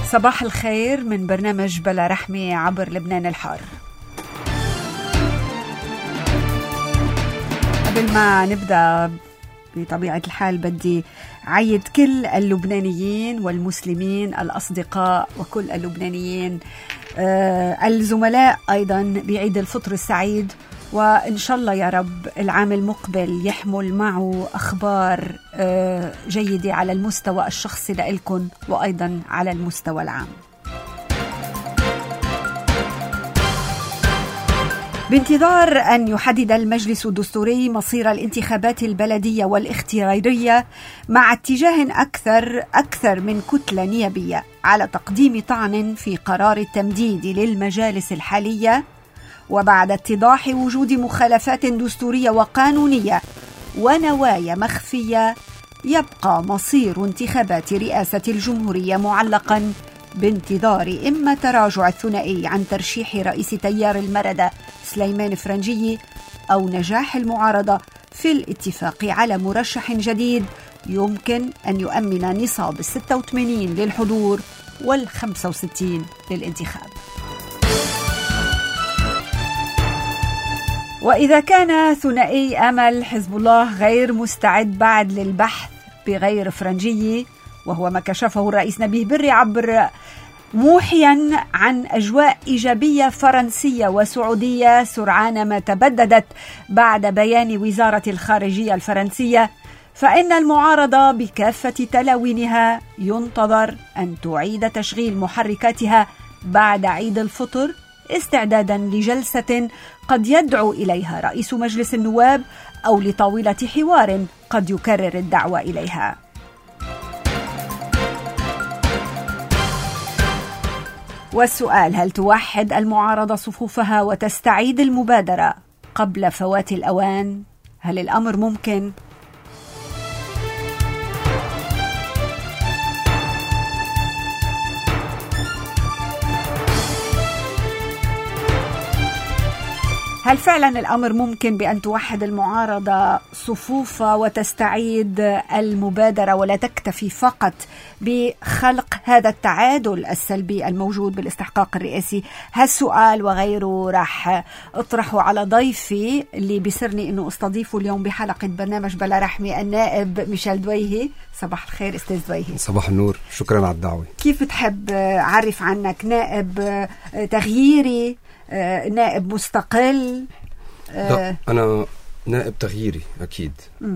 صباح الخير من برنامج بلا رحمة عبر لبنان الحار. قبل ما نبدأ بطبيعة الحال بدي عيد كل اللبنانيين والمسلمين الأصدقاء وكل اللبنانيين الزملاء أيضا بعيد الفطر السعيد، وإن شاء الله يا رب العام المقبل يحمل معه أخبار جيدة على المستوى الشخصي لإلكم وأيضا على المستوى العام. بانتظار أن يحدد المجلس الدستوري مصير الانتخابات البلدية والاختيارية مع اتجاه أكثر من كتلة نيابية على تقديم طعن في قرار التمديد للمجالس الحالية، وبعد اتضاح وجود مخالفات دستورية وقانونية ونوايا مخفية، يبقى مصير انتخابات رئاسة الجمهورية معلقاً بانتظار إما تراجع الثنائي عن ترشيح رئيس تيار المردة سليمان فرنجي، أو نجاح المعارضة في الاتفاق على مرشح جديد يمكن أن يؤمن نصاب 86 للحضور وال65 للانتخاب. وإذا كان ثنائي أمل حزب الله غير مستعد بعد للبحث بغير فرنجي، وهو ما كشفه الرئيس نبيه بري عبر موحيا عن أجواء إيجابية فرنسية وسعودية سرعان ما تبددت بعد بيان وزارة الخارجية الفرنسية، فإن المعارضة بكافة تلاوينها ينتظر أن تعيد تشغيل محركاتها بعد عيد الفطر استعدادا لجلسة قد يدعو إليها رئيس مجلس النواب أو لطاولة حوار قد يكرر الدعوة إليها. والسؤال: هل توحد المعارضة صفوفها وتستعيد المبادرة قبل فوات الأوان؟ هل الأمر ممكن؟ هل فعلا الأمر ممكن بأن توحد المعارضة صفوفها وتستعيد المبادرة ولا تكتفي فقط بخلق هذا التعادل السلبي الموجود بالاستحقاق الرئاسي؟ هالسؤال وغيره راح أطرحه على ضيفي اللي بيسرني أنه أستضيفه اليوم بحلقة برنامج بلا رحمة، النائب ميشيل دويهي. صباح الخير أستاذ دويهي. صباح النور، شكرا على الدعوة. كيف بتحب أعرف عنك؟ نائب تغييري، نائب مستقل؟ لا، أنا نائب تغييري أكيد.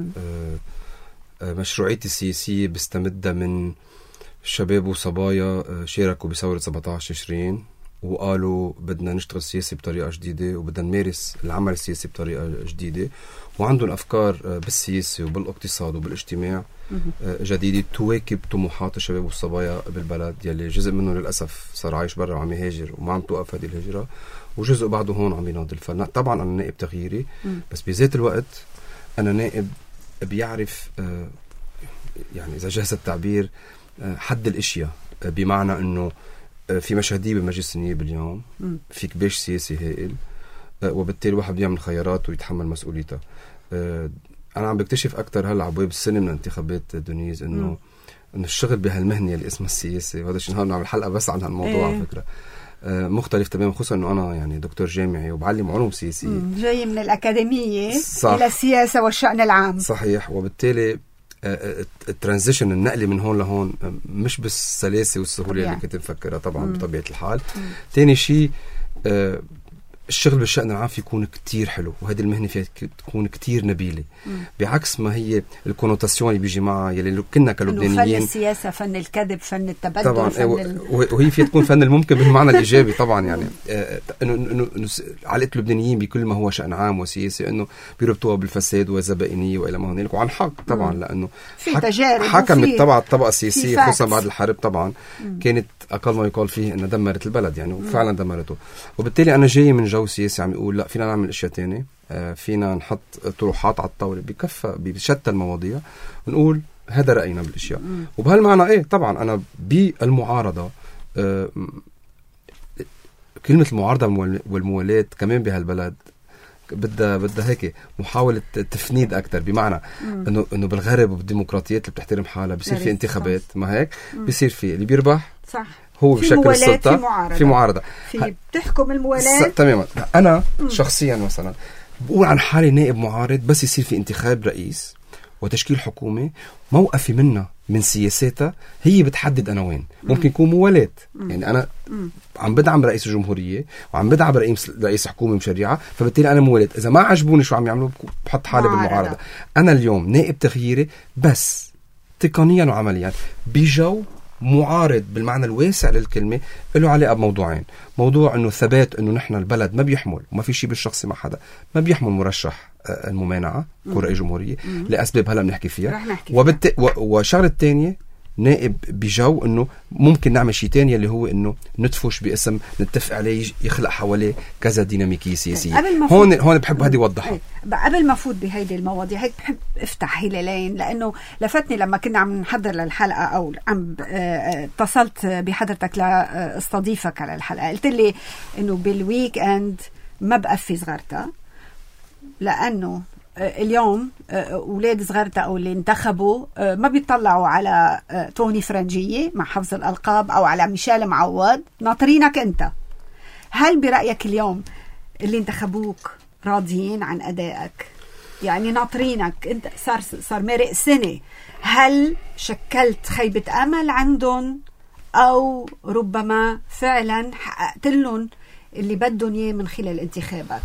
مشروعيتي السياسية بستمدها من شباب وصبايا شاركوا بثورة 17 تشرين وقالوا بدنا نشتغل سياسي بطريقة جديدة وبدنا نمارس العمل السياسي بطريقة جديدة، وعندهم أفكار بالسياسة وبالاقتصاد وبالاجتماع جديدة تواكب طموحات الشباب والصبايا بالبلد، يلي جزء منهم للأسف صار عايش برا وعم يهاجر وما عم توقف هذه الهجرة، وجزء بعده هون عم يناضل. طبعا أنا نائب تغييري، بس بذات الوقت أنا نائب بيعرف يعني إذا جاز التعبير حد الاشياء، بمعنى أنه في مشاهدية بمجلس النيابة اليوم، في كباش سياسي هائل، وبالتالي واحد بيعمل خيارات ويتحمل مسؤوليتها. أنا عم بكتشف أكتر هلا عبواب السنة من انتخابات دونيز إنه الشغل بهالمهنة اللي اسمها السياسة، وهذا الشيء نعمل حلقة بس عن هالموضوع على فكرة مختلف تماما، خصوصا إنه أنا يعني دكتور جامعي وبعلم علوم سياسية، جاي من الأكاديمية إلى السياسة والشأن العام. صحيح. وبالتالي الترانزيشن، النقلة من هون لهون مش بالسلاسة والسهولة اللي كنت مفكرها طبعا بطبيعة الحال. تاني شيء الشغل بالشأن العام في يكون كتير حلو، وهذه المهنة فيها تكون كتير نبيلة، بعكس ما هي الكونوتاسيون اللي بيجي معها يلي كنا كلبنانيين فن السياسة، فن الكذب، فن التبدل طبعا، وهي فيها تكون فن الممكن بالمعنى الإيجابي طبعا. يعني إنه علاقة اللبنانيين بكل ما هو شأن عام وسياسي إنه بيربطوها بالفساد والزبائنية وإلى ما هنالك، وعن حق طبعا، لأنه في تجارب حكمت طبعا الطبقة السياسية خصوصا بعد الحرب طبعا كانت أقل ما يقال فيه إنها دمرت البلد يعني، وفعلا دمرته. وبالتالي أنا جاي من جو سياسي عم يقول لا، فينا نعمل اشياء تانية، فينا نحط طروحات على الطاولة بكفة بشتى المواضيع ونقول هذا رأينا بالاشياء. وبهالمعنى طبعا انا بالمعارضة كلمة المعارضة والموالاة كمان بهالبلد بدها هيك محاولة تفنيد أكتر، بمعنى إنه بالغرب وبالديمقراطيات اللي بتحترم حالها بيصير في انتخابات، ما هيك بيصير في اللي بيربح صح. هو بشكل السلطة في معارضة في بتحكم الموالاة تماما. أنا شخصيا مثلا بقول عن حالي نائب معارض بس يصير في انتخاب رئيس وتشكيل حكومة، موقفي منها من سياساتها هي بتحدد أنا وين. ممكن يكون موالاة، يعني أنا عم بدعم رئيس الجمهورية وعم بدعم رئيس حكومة مشريعة، فبالتالي أنا موالاة. إذا ما عجبوني شو عم يعملوا بحط حالي بالمعارضة. أنا اليوم نائب تغييري بس تقنيا وعمليا بجو معارض بالمعنى الواسع للكلمة، له علاقة بموضوعين. موضوع انه ثبات انه نحن البلد ما بيحمل وما في شيء بالشخصي مع حدا، ما بيحمل مرشح الممانعة كرئيس جمهورية لأسباب هلا بنحكي فيها. وشغلة الثانية نائب بجو انه ممكن نعمل شيء تاني اللي هو انه ندفش باسم نتفق عليه يخلق حواليه كذا ديناميكية سياسية. هون بحب هذه وضحها. قبل ما فوت بهيدي المواضيع هيك بحب افتح هلالين، لانه لفتني لما كنا عم نحضر للحلقة او عم اتصلت بحضرتك لاستضيفك على الحلقة، قلت لي انه بالويك اند ما بقفي صغرتها، لانه اليوم أولاد صغرتا أو اللي انتخبوا ما بيطلعوا على توني فرنجية مع حفظ الألقاب أو على ميشيل معوض، ناطرينك أنت. هل برأيك اليوم اللي انتخبوك راضيين عن أدائك؟ يعني ناطرينك أنت، صار مرق سنة، هل شكلت خيبة أمل عندهم أو ربما فعلا حققت لهم اللي بدهم إياه من خلال انتخابك؟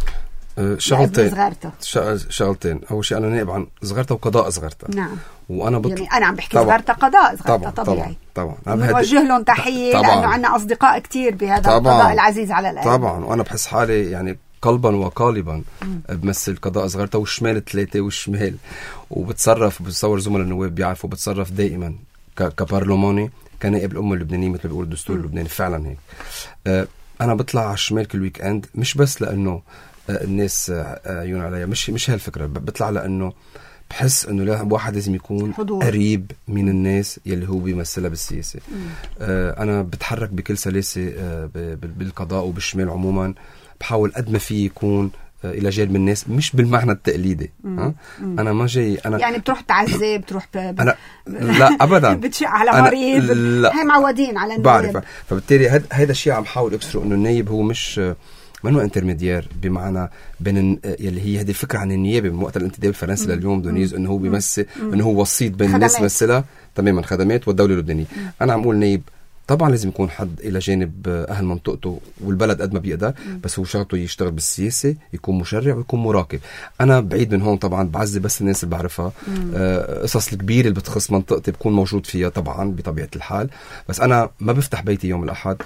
شغلتين. أول شيء أنا نائب عن صغرتها وقضاء صغرتها. نعم. وأنا يعني أنا عم بحكي صغرتها قضاء صغرتها طبيعي. طبعا نوجه لهم تحية لأنه عنا أصدقاء كتير بهذا القضاء العزيز على القلب. طبعا. وأنا بحس حالي يعني قلبا وقالبا بمثل قضاء صغرتها والشمال 3 والشمال، وبتصرف بتصور زملاء النواب بيعرفوا بتصرف دائما كبرلماني كنائب الأمة اللبنانية مثل ما بيقول الدستور اللبناني. فعلا هيك. أنا بطلع على الشمال كل ويك اند، مش بس لأنه الناس عيون عليا، مش هالفكرة. بطلع لأنه بحس أنه الواحد لازم يكون حضور. قريب من الناس يلي هو بيمثلها بالسياسة. أنا بتحرك بكل سلاسة بالقضاء وبالشمال عموما، بحاول قد ما فيه يكون إلى جانب الناس، مش بالمعنى التقليدي. أنا ما جاي أنا يعني بتروح تعذب، بتروح لا أبدا بتشق على مريض، هاي معودين على النواب. بعرف. فبالتالي هذا الشيء عم حاول أكسره، إنه النايب هو مش منو انترميديار بمعنى بين يلي هي هذه الفكرة عن النيابة من وقت الانتداب الفرنسي لليوم دونيز، انه هو بيمثل انه هو وسيط بين الناس مثلها تماما خدمات والدولة اللبنانية. انا عم اقول نايب طبعا لازم يكون حد الى جانب اهل منطقته والبلد قد ما بيقدر، بس هو شغلته يشتغل بالسياسة، يكون مشرع ويكون مراقب. انا بعيد من هون طبعا بعزي بس الناس اللي بعرفها، قصص الكبيرة اللي بتخص منطقتي بكون موجود فيها طبعا بطبيعة الحال، بس انا ما بفتح بيتي يوم الاحد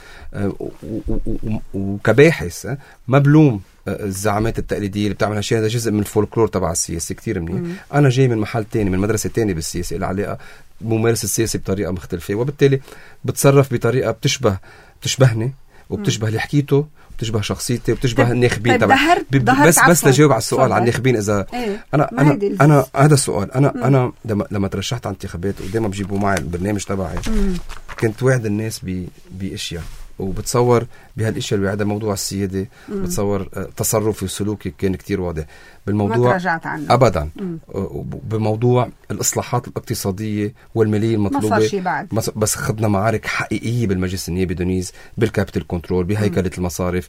وكباحث ما بلوم الزعامات التقليدية اللي بتعمل هالشيء. هذا جزء من الفولكلور تبع السياسة كتير منيح. أنا جاي من محل تاني، من مدرسة تانية بالسياسة اللي علاقة ممارسة السياسة بطريقة مختلفة، وبالتالي بتصرف بطريقة بتشبهني وبتشبه اللي حكيته، بتشبه شخصيتي وبتشبه الناخبين تبع. بس لجاوب على السؤال عن الناخبين، إذا أنا هذا السؤال. أنا لما ترشحت على انتخابات ودايما بجيبوا معي البرنامج تبعي، كنت واعد الناس بأشياء، وبتصور بهالاشياء اللي هذا موضوع السيادة. بتصور تصرفي وسلوكي كان كتير واضح بالموضوع، ما تراجعت عنه أبدا. بموضوع الإصلاحات الاقتصادية والمالية المطلوبة، بس خدنا معارك حقيقية بالمجلس النيابي دونيز، بالكابيتال كنترول، بهيكلة المصارف،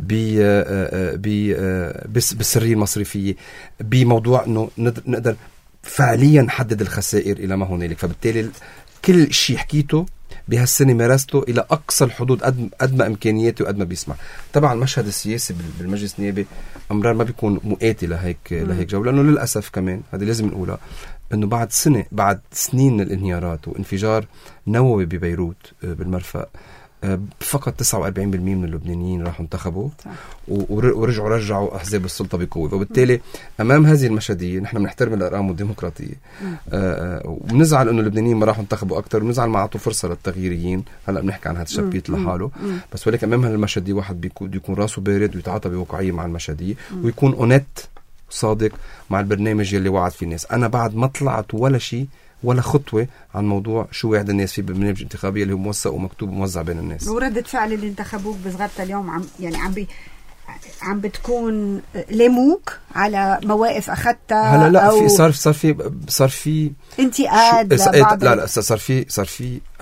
بالسرية المصرفية، بموضوع أنه نقدر فعليا نحدد الخسائر إلى ما هنالك. فبالتالي كل شيء حكيته بهالسنة مارسته إلى أقصى الحدود قد ما إمكانياته وقد ما بيسمع. طبعا المشهد السياسي بالمجلس النيابي أمرار ما بيكون مؤاتي لهيك جو، لأنه للأسف كمان هذا لازم نقولها، أنه بعد سنين من الانهيارات وانفجار نووي ببيروت بالمرفأ، فقط 49% من اللبنانيين راحوا انتخبوا ورجعوا أحزاب السلطة بقوة. وبالتالي أمام هذه المشهدية نحن بنحترم الأرقام الديمقراطية، وبنزعل إنه اللبنانيين ما راحوا انتخبوا أكتر، ونزعل ما عطوا فرصة للتغييريين. هلأ بنحكي عن هذا الشبيت لحاله، بس ولكن أمام هالمشهدية واحد بيكون راسه بارد ويتعاطى بواقعية مع المشهدية، ويكون أونت صادق مع البرنامج اللي وعد فيه الناس. أنا بعد ما طلعت ولا شيء ولا خطوة عن موضوع شو وعد الناس فيه بالبرنامج الانتخابي اللي هو موثق ومكتوب وموزع بين الناس. وردة فعل اللي انتخبوك بصغرتها اليوم عم بتكون لموك على مواقف أخذتها؟ هلا لا، في صار في انتقاد. لا صار في هلا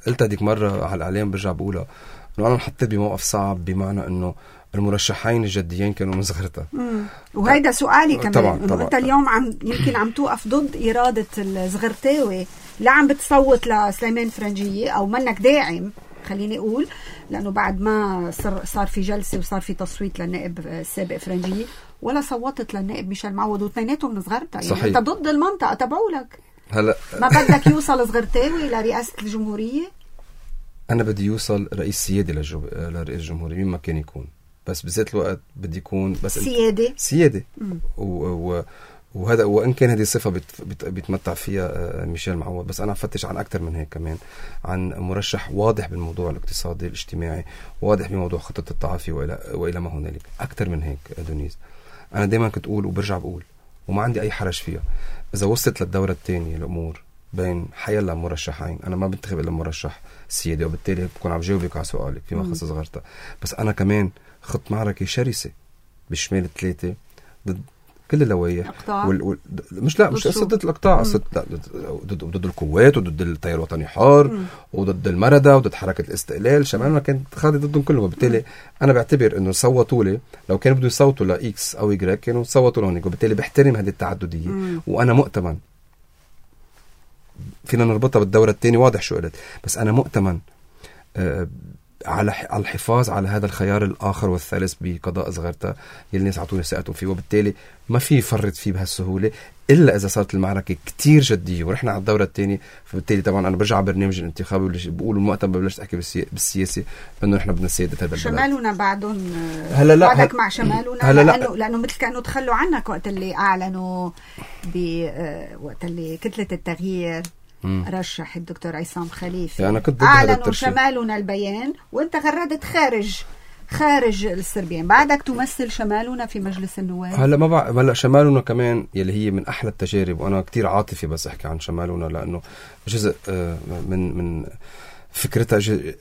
قلت هذيك مرة على الإعلام برجع بقولها، إنه أنا انحطيت بموقف صعب، بمعنى إنه المرشحين الجديين كانوا من صغرتها. وهيدا سؤالي كمان، طبعا أنت اليوم يمكن عم توقف ضد إرادة الزغرتاوي، لا عم بتصوت لسليمان فرنجية أو منك داعم، خليني أقول، لأنه بعد ما صار في جلسة وصار في تصويت للنائب السابق فرنجية، ولا صوتت للنائب ميشيل معوض، واثنيناتهم من صغرتها. يعني أنت ضد المنطقة تبعولك. هلا ما بدك يوصل صغرتاوي لرئاسة الجمهورية؟ أنا بدي يوصل رئيس سيادي لرئيس الجمهورية مين ما كان يكون، بس بذات الوقت بدي يكون بس سيادي. وهذا وإن كان هذه صفة بيتمتع فيها ميشيل معوض، بس أنا فتش عن أكتر من هيك كمان، عن مرشح واضح بالموضوع الاقتصادي الاجتماعي، واضح بموضوع خطة التعافي وإلى ما هنالك. أكتر من هيك دونيز، أنا دايما كنت أقول وبرجع بقول وما عندي أي حرج فيها، إذا وصلت للدورة الثانية الأمور بين حيلا مرشحين، أنا ما بنتخب إلا مرشح سيادي، وبالتالي بكون عم جاوبك على سؤالك فيما خص صغرتها. بس أنا كمان خط معركة شرسة بالشمال الثلاثة ضد كل اللوائح مش ضد الأقطاع، ضد القوات وضد التيار الوطني حار وضد المردة وضد حركة الاستقلال. شمالنا كانت خاضي ضدهم كلهم. وبالتالي أنا بعتبر إنه صوتوا لي، لو كانوا بدهم يصوتوا لإكس أو إيجريك كانوا صوتوا لهونيك. وبالتالي بحترم هذه التعددية، وأنا مؤتمن فينا نربطها بالدورة الثانية، واضح شو قلت، بس أنا مؤتمن على الحفاظ على هذا الخيار الآخر والثالث بقضاء صغرتها يلي الناس عطوني ثقتهم فيه. وبالتالي ما في فرط فيه بهالسهولة إلا إذا صارت المعركة كتير جدية ورحنا على الدورة الثانية. فبالتالي طبعا أنا برجع برنامج الانتخابي بقول المؤتمر ببلش أحكي بالسياسة إنه نحن بدنا سيادة هذا البلد. شمالنا بعدهم بعدك مع شمالنا لأنه مثل كانوا تخلوا عنك وقت اللي أعلنوا وقت اللي كتلة التغيير رشح الدكتور عصام خليفي، يعني أعلنوا شمالنا البيان وانت غردت خارج السربيان. بعدك تمثل شمالنا في مجلس النواب. هلا شمالنا كمان يلي هي من أحلى التجارب، وأنا كتير عاطفي بس أحكي عن شمالنا لأنه جزء من فكرتها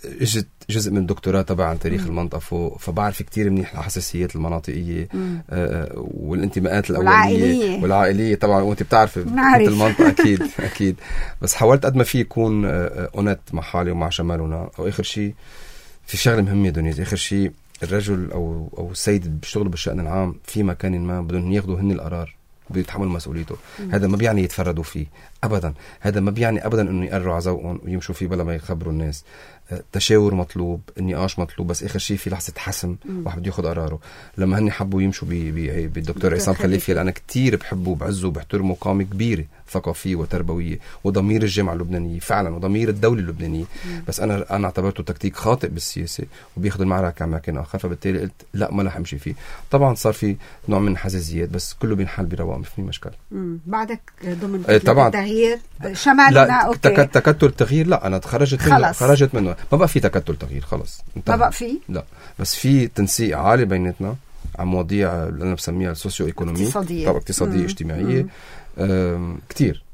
جزء من دكتوراه تبع عن تاريخ المنطقة، فبعرف كتير منيح الحساسيات المناطقية والانتماءات الأولية والعائلية طبعا، وانت بتعرف المنطقة أكيد بس حاولت قد ما في يكون أونت مع حالي ومع شمالنا. وآخر شيء في شغلة مهمة دونيز، آخر شيء الرجل أو السيد اللي بيشتغلوا بالشأن العام في مكان ما بدهم ياخدوا هن القرار، بيتحمل مسؤوليته. هذا ما بيعني يتفردوا فيه أبدا، هذا ما بيعني أبدا إنه يقرروا على ذوقهم ويمشوا فيه بلا ما يخبروا الناس. تشاور مطلوب، النقاش مطلوب، بس آخر شيء في لحظة حسم واحد بده ياخد قراره. لما هني حبوا يمشوا بالدكتور عصام خليفي اللي أنا كتير بحبه وبعزه وبحترمه، قامة كبيرة ثقافية وتربوية وضمير الجامعة اللبنانية فعلا وضمير الدولة اللبنانية. بس أنا اعتبرته تكتيك خاطئ بالسياسة وبياخد المعركة على مكان آخر، فبالتالي قلت لا ما رح أمشي فيه. طبعا صار في نوع من حزازيات بس كله بينحل برواق، ما في مشكلة. بعدك ضمن التغيير شمالنا تكتل التغيير لا أنا خرجت منه ما بقى في تكتل تغيير خلاص ما بقى في لا، بس في تنسيق عالي بيناتنا عن مواضيع اللي أنا بسميها السوسيو إيكونومية طبعا اقتصادية اجتماعية كتير.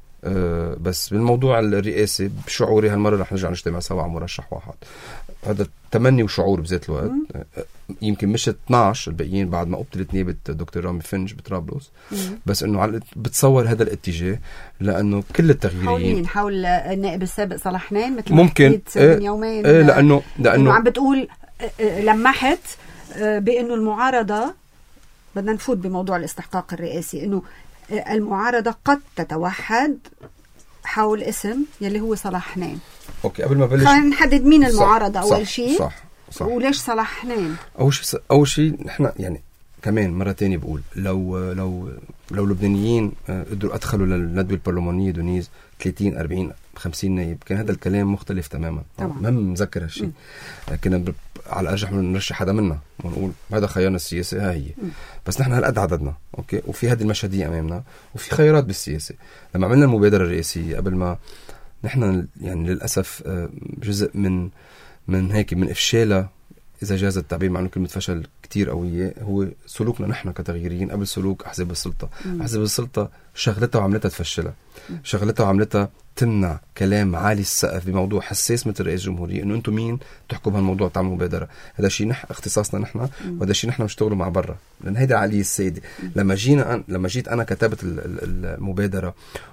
بس بالموضوع الرئاسي بشعوري هالمرة رح نرجع نجتمع سوا على مرشح واحد. هذا تمني وشعور بذات الوقت. يمكن مش 12 الباقيين بعد ما قبلت نيابة دكتور رامي فنج بطرابلس، بس انه بتصور هذا الاتجاه لانه كل التغييرين حول النائب السابق صلاح حنين مثل ممكن من يومين لانه عم بتقول لمحت بانه المعارضة بدنا نفوت بموضوع الاستحقاق الرئاسي، انه المعارضة قد تتوحد حول اسم يلي هو صلاح حنين. اوكي قبل ما بلش خلينا نحدد مين المعارضة اول شيء. صح. وليش صلاح حنين؟ اول شيء نحن يعني كمان مرة تانية بقول لو لبنانيين قدروا ادخلوا للندوة البرلمانية دونيز 30 40 50 نائب كان هذا الكلام مختلف تماما. مهم نذكر هالشيء. كنا على الارجح نرشح حدا منا ونقول هذا خيارنا السياسي ها هي. بس نحن هالقد عددنا اوكي، وفي هذه المشهدية امامنا وفي خيارات بالسياسة. لما عملنا المبادرة الرئاسية قبل ما نحن يعني للاسف جزء من هيك من افشالها إذا جاز التعبير، مع أنه كلمة فشل كتير قوية، هو سلوكنا نحن كتغييريين قبل سلوك أحزاب السلطة. أحزاب السلطة شغلتها وعملتها تفشلها، شغلتها وعملتها تمنع كلام عالي السقف بموضوع حساس مثل رئيس جمهورية، إنه أنتم مين تحكوا بهالموضوع تعملوا مبادرة. هذا شيء اختصاصنا نحن، وهذا شيء نحن نشتغلوا مع برا، لأن هيدا العقلية السيدة. لما جيت أنا كتبت المبادرة،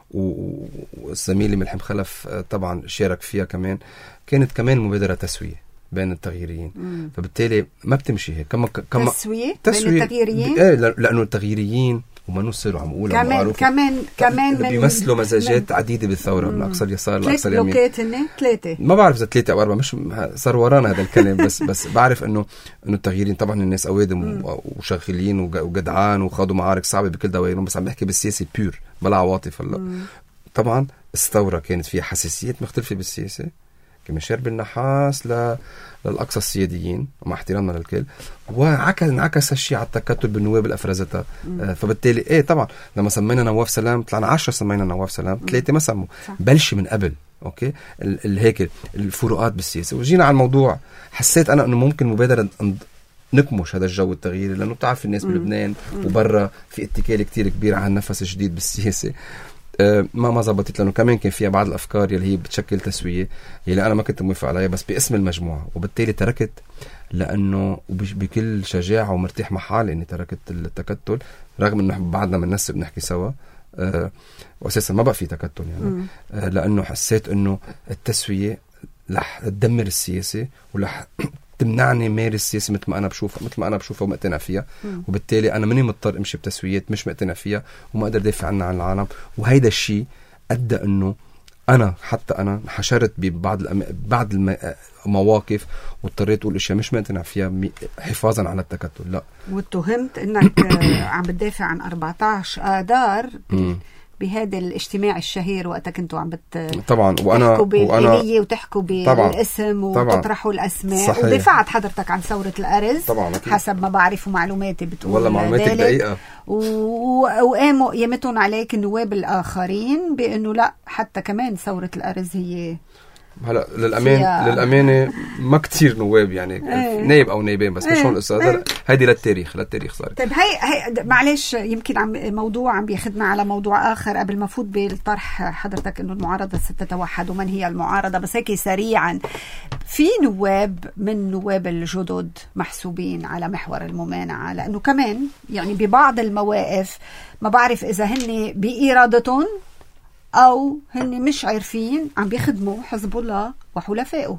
والزميلي ملحم خلف طبعا شارك فيها كمان، كانت كمان مبادرة تسوية بين التغييريين. فبالتالي ما بتمشي هيك. كما تسوية بين التغييريين، لأنه التغييريين وما نصيروا عم أقولها كمان بيمثلوا مزاجات عديدة بالثورة، من أقصى اليسار لأقصى اليمين. 3 ما بعرف إذا 3 أو 4، مش صار ورانا هذا الكلام. بس بعرف إنه التغييرين طبعا الناس أوادم وشغالين وجدعان وخاضوا معارك صعبة بكل دوائرهم، بس عم بحكي بالسياسة بيور بلا عواطف. هلا طبعا الثورة كانت فيها حساسيات مختلفة بالسياسة، كما شرب النحاس للأقصى السياديين ومع احترامنا للكل، وانعكس هالشيء على التكتل بالنواب اللي أفرزتها. فبالتالي طبعا لما سمينا نواف سلام طلعنا 10 سمينا نواف سلام، 3 ما سموا. بلش من قبل أوكي هيك الفروقات بالسياسة. وجينا على الموضوع، حسيت أنا أنه ممكن مبادرة نكمش هذا الجو التغييري، لأنه بتعرف الناس بلبنان وبرا في اتكال كتير كبير على النفس الجديد بالسياسة. ما زبطت، لأنه كمان كان فيها بعض الأفكار يلي هي بتشكل تسوية يلي أنا ما كنت موافق عليها، بس باسم المجموعة. وبالتالي تركت، لأنه بكل شجاعة ومرتاح مع حالي إني تركت التكتل، رغم إنه بعدنا بننسب نحكي سوا. وأساسا ما بقى في تكتل يعني، لأنه حسيت إنه التسوية رح تدمر السياسة ورح تمنعني مارس السياسة مثل ما أنا بشوفها ومقتنع فيها. وبالتالي أنا مني مضطر أمشي بتسويات مش مقتنع فيها وما أقدر دافع عنها عن العالم. وهيدا الشيء أدى إنه حتى أنا حشرت بعض المواقف واضطريت أقول أشياء مش مقتنع فيها حفاظا على التكتل. لا، واتهمت إنك عم بتدافع عن 14 آذار بهذا الاجتماع الشهير وقتها كنتوا عم طبعا تحكوا بالإلية وتحكوا بالاسم وتطرحوا الأسماء. صحيح. ودفعت حضرتك عن ثورة الأرز طبعا حسب ما بعرف ومعلوماتي بتقول، والله معلوماتك دقيقة. وقاموا قيمتهم عليك النواب الآخرين بأنه لا، حتى كمان ثورة الأرز هي هلا للأمانة ما كتير نواب يعني نايب أو نايبين بس مش هون القصة. هيدي للتاريخ صارت. طيب هي معلش، يمكن موضوع عم بياخدنا على موضوع آخر قبل ما فوت بالطرح حضرتك إنه المعارضة ستتوحد ومن هي المعارضة. بس هيك سريعا، في نواب من نواب الجدد محسوبين على محور الممانعة، لأنه كمان يعني ببعض المواقف ما بعرف إذا هن بإرادتهم أو هن مش عارفين عم بيخدموا حزب الله وحلفائه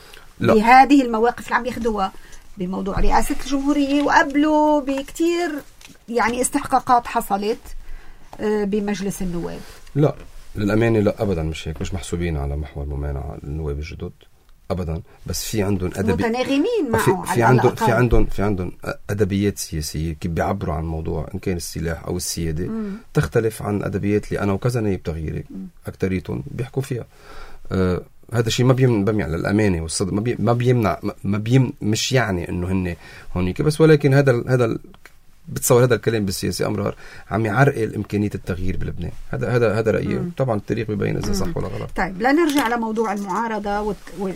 بهذه المواقف اللي عم بياخدوها بموضوع رئاسة الجمهورية، وقبله بكتير يعني استحقاقات حصلت بمجلس النواب. لا للأمانة لا أبدا، مش هيك، مش محسوبين على محور ممانعة النواب الجدد أبدا. بس في عندهم متناغمين معه، في عندهم أدبيات سياسية كيف بيعبروا عن موضوع إن كان السلاح أو السيادة تختلف عن أدبيات اللي أنا وكذا نايب تغييري أكتريتهم بيحكوا فيها. هذا الشيء ما بيمنع للأمانة والصدق، ما بيمنع مش يعني إنه هن هونيك بس، ولكن هذا بتصور هذا الكلام بالسياسة أمرار عم يعرقل إمكانية التغيير بلبنان. هذا رأيي. طبعا التاريخ بيبين إذا صح ولا غلط. طيب لا نرجع لموضوع المعارضة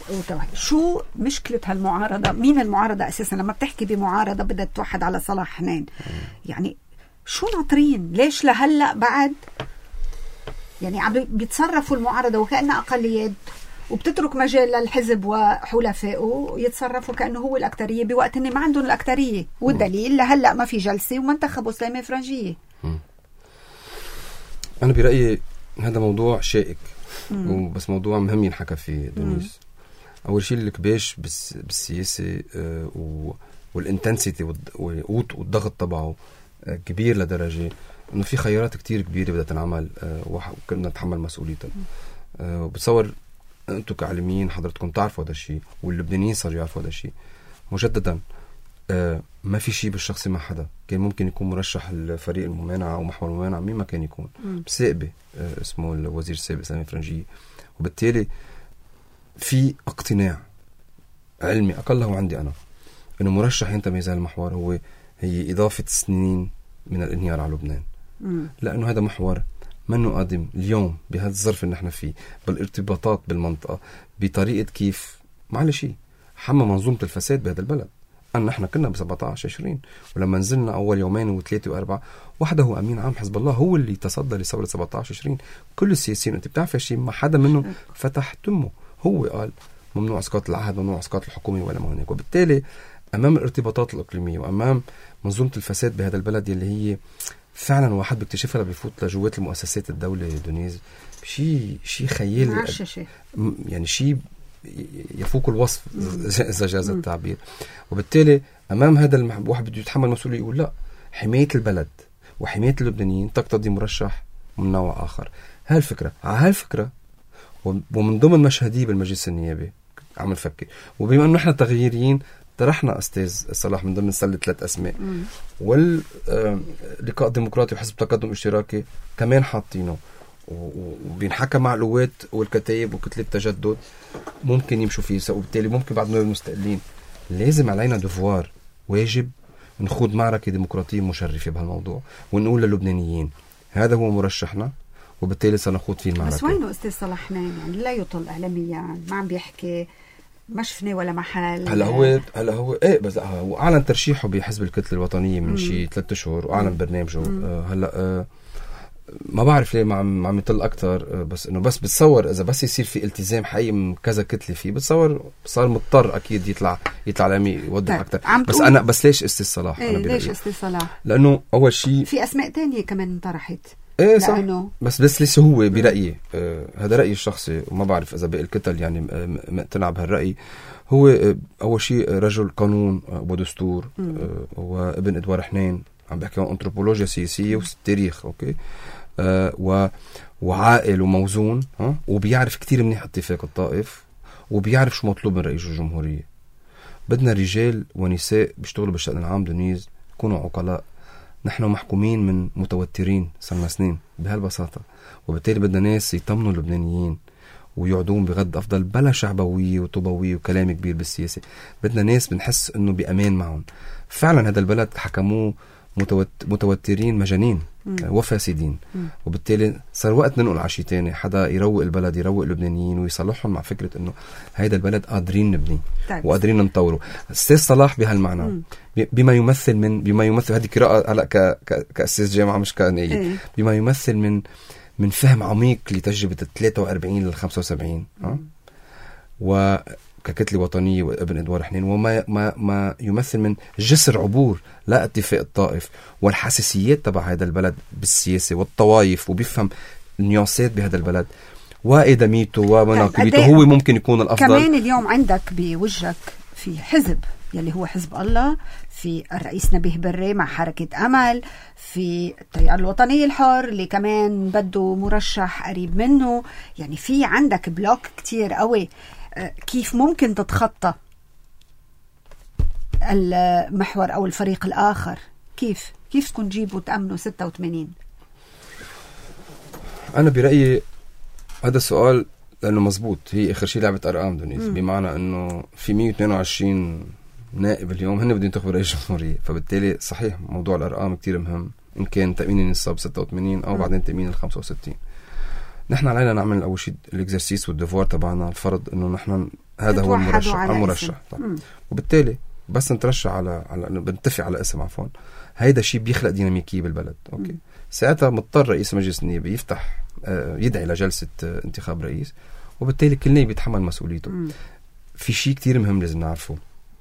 شو مشكلة هالمعارضة؟ مين المعارضة أساسا؟ لما بتحكي بمعارضة بدها توحد على صلاح حنين، يعني شو ناطرين؟ ليش لهلأ بعد يعني عم بيتصرفوا المعارضة وكأنها أقليات، وبتترك مجال للحزب وحلفائه يتصرفوا كأنه هو الأكترية بوقت إن ما عندهم الأكترية. والدليل لهلأ ما في جلسة وما انتخبوا سليمان فرنجية. أنا برأيي هذا موضوع شائك وبس موضوع مهم ينحكى فيه دونيس. أول شيء الكباش بالسياسة والإنتنسيتي والضغط تبعه كبير لدرجة إنه في خيارات كتير كبيرة بدها تنعمل وكنا نتحمل مسؤوليتها. وبتصور أنتم كعلميين حضرتكم تعرفوا هذا الشيء، واللبنانيين صاروا يعرفوا هذا الشيء. مجددا ما في شيء بالشخصي مع حدا. كان ممكن يكون مرشح الفريق الممانعة أو محور الممانعة، مين ما كان يكون بسائبة اسمه الوزير السابق سليمان فرنجية. وبالتالي في اقتناع علمي أقله عندي أنا إنه مرشح ينتمي هذا المحور هي إضافة سنين من الانهيار على لبنان. لأنه هذا محور منه قادم اليوم بهذا الظرف اللي نحن فيه، بالارتباطات بالمنطقة، بطريقة كيف معلش حمى منظومة الفساد بهذا البلد. نحن كنا ب 17-20 ولما نزلنا أول يومين وثلاثة وأربعة وحده أمين عام حزب الله هو اللي تصدى لثورة 17-20. كل السياسيين أنت بتعرف شيء ما حدا منهم فتح تمه. هو قال ممنوع اسقاط العهد، ممنوع اسقاط الحكومة ولا ما هناك. وبالتالي أمام الارتباطات الإقليمية وأمام منظومة الفساد بهذا البلد اللي هي فعلا واحد بيكتشفها بيفوت لجوات المؤسسات الدولة دونيز شيء خيالي يعني شيء يفوق الوصف إذا جاز التعبير. وبالتالي أمام هذا واحد بده يتحمل مسؤولية يقول لا، حماية البلد وحماية اللبنانيين تقتضي مرشح من نوع آخر. هالفكرة على هالفكرة ومن ضمن مشهدي بالمجلس النيابي عم نفكر. وبما أنه نحن تغييريين طرحنا أستاذ صلاح من ضمن سلة 3 أسماء، واللقاء الديمقراطي وحزب تقدم اشتراكي كمان حاطينه، وبينحكى مع القوات والكتائب وكتلة تجدد ممكن يمشوا فيه. وبالتالي ممكن بعد ما المستقلين لازم علينا دفوار واجب نخوض معركة ديمقراطية مشرفة بهالموضوع ونقول للبنانيين هذا هو مرشحنا، وبالتالي سنخوض فيه المعركة. بس وينه أستاذ صلاح حنين؟ يعني لا يطل إعلاميا، ما عم بيحكي، ما شفناه ولا محل. هلا هو ايه بس هو اعلن ترشيحه بحزب الكتله الوطنيه من شي 3 أشهر واعلن برنامجه. هلا ما بعرف ليه ما عم يطل اكثر، بس انه بس بتصور اذا بس يصير في التزام حقيقي من كذا كتله فيه بتصور صار مضطر اكيد يطلع العالمي يوضح اكثر. بس ليش استاذ صلاح؟ ليش استاذ صلاح؟ لانه اول شيء في اسماء تانية كمان انطرحت. ايه صح، بس ليش هو برأيي هذا رأيي الشخصي وما بعرف اذا باقي الكتل يعني مقتنع بهالرأي. هو اول شيء رجل قانون ودستور، وابن ادوار حنين، عم بحكي عن انثروبولوجيا سياسيه والتاريخ، اوكي، وعاقل وموزون، وبيعرف كتير منيح اتفاق الطائف، وبيعرف شو مطلوب من رئيس الجمهوريه. بدنا رجال ونساء بيشتغلوا بالشأن العام دونيز يكونوا عقلاء. نحن محكومين من متوترين صرنا سنين بهالبساطة، وبالتالي بدنا ناس يطمنوا اللبنانيين ويعدون بغض أفضل بلا شعبوية وطوبوية وكلام كبير بالسياسة. بدنا ناس بنحس إنه بأمان معهم. فعلا هذا البلد حكموه متوترين مجانين وفاسدين، وبالتالي صار وقت ننقل عشي تاني، حدا يروق البلد، يروق اللبنانيين ويصلحهم مع فكرة إنه هيدا البلد قادرين نبني وقادرين نطوره. أستاذ صلاح بهالمعنى بما يمثل هذه قراءة هلا كأستاذ جامعة مش كنائب، بما يمثل من فهم عميق لتجربة 43 لل75 وككتلة وطنية وابن ادوار حنين، وما ما يمثل من جسر عبور لا اتفاق الطائف والحساسيات تبع هذا البلد بالسياسة والطوائف، وبيفهم النيوانسات بهذا البلد وإدميته ومناقبته. هو ممكن يكون الأفضل. كمان اليوم عندك بوجهك في حزب يلي هو حزب الله، في الرئيس نبيه بري مع حركة أمل، في التيار الوطني الحر اللي كمان بده مرشح قريب منه. يعني في عندك بلوك كتير قوي. كيف ممكن تتخطى المحور أو الفريق الآخر؟ كيف تكون جيبوا تأمنوا 86؟ أنا برأيي هذا السؤال لأنه مزبوط، هي آخر شيء لعبة أرقام دونيز، بمعنى أنه في 122 نائب اليوم هن بدهم ينتخبوا رئيس الجمهورية، فبالتالي صحيح موضوع الأرقام كتير مهم، إن كان تأمين النصاب 86 أو بعدين تأمين 65. نحن علينا نعمل أول شيء الإكزرسيس والدفوار تبعنا، الفرض إنه نحن هذا هو المرشح وبالتالي بس نترشح على بنتفق على اسم، عفوا، هيدا شيء بيخلق ديناميكية بالبلد. أوكي، ساعتها مضطر رئيس مجلس النيابي يفتح يدعي لجلسة انتخاب رئيس، وبالتالي كل نائب بيتحمل مسؤوليته. في شيء كتير مهم لازم نعرفه،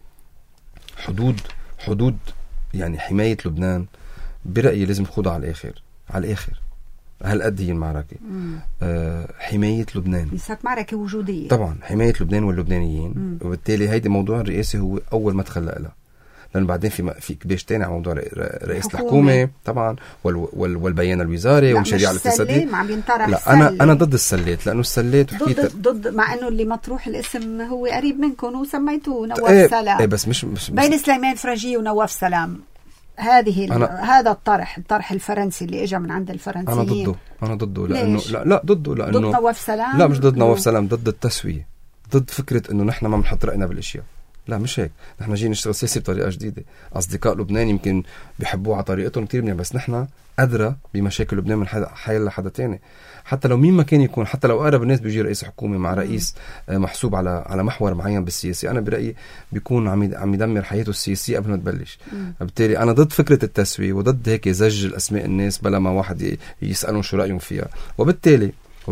حدود يعني حماية لبنان برأيي لازم نخوضها على الآخر. هالقد هي المعركة. حماية لبنان يساك معركة وجودية طبعا، حماية لبنان واللبنانيين. وبالتالي هيدا موضوع الرئاسي هو أول مدخل لها، لأنه بعدين في كباش تاني على موضوع رئيس الحكومة طبعا والبيان الوزاري والشريعة الاقتصادية. لا أنا ضد السلات، لأنه السلات ضد مع إنه اللي مطروح الاسم هو قريب منكم وسميتوه نواف سلام. بس مش بين سليمان فرجي ونواف سلام. هذا الطرح الفرنسي اللي اجى من عند الفرنسيين انا ضده لانه لا ضده لانه ضد نواف سلام. لا مش ضد نواف سلام، ضد التسوية، ضد فكرة انه نحن ما بنحط رأينا بالاشياء. لا مش هيك، نحن جايين نشتغل سياسي بطريقة جديدة. أصدقاء لبنان يمكن بيحبوه على طريقتهم كتير منيح، بس نحن أدرى بمشاكل لبنان من حيلا حدا تاني. حتى لو مين ما كان يكون، حتى لو أقرب الناس بيجي رئيس حكومة مع رئيس محسوب على محور معين بالسياسي، أنا برأيي بيكون عم يدمر حياته السياسية قبل ما تبلش. بالتالي أنا ضد فكرة التسوية وضد هيك زج الأسماء الناس بلا ما واحد يسألهم شو رأيهم فيها. وبالتالي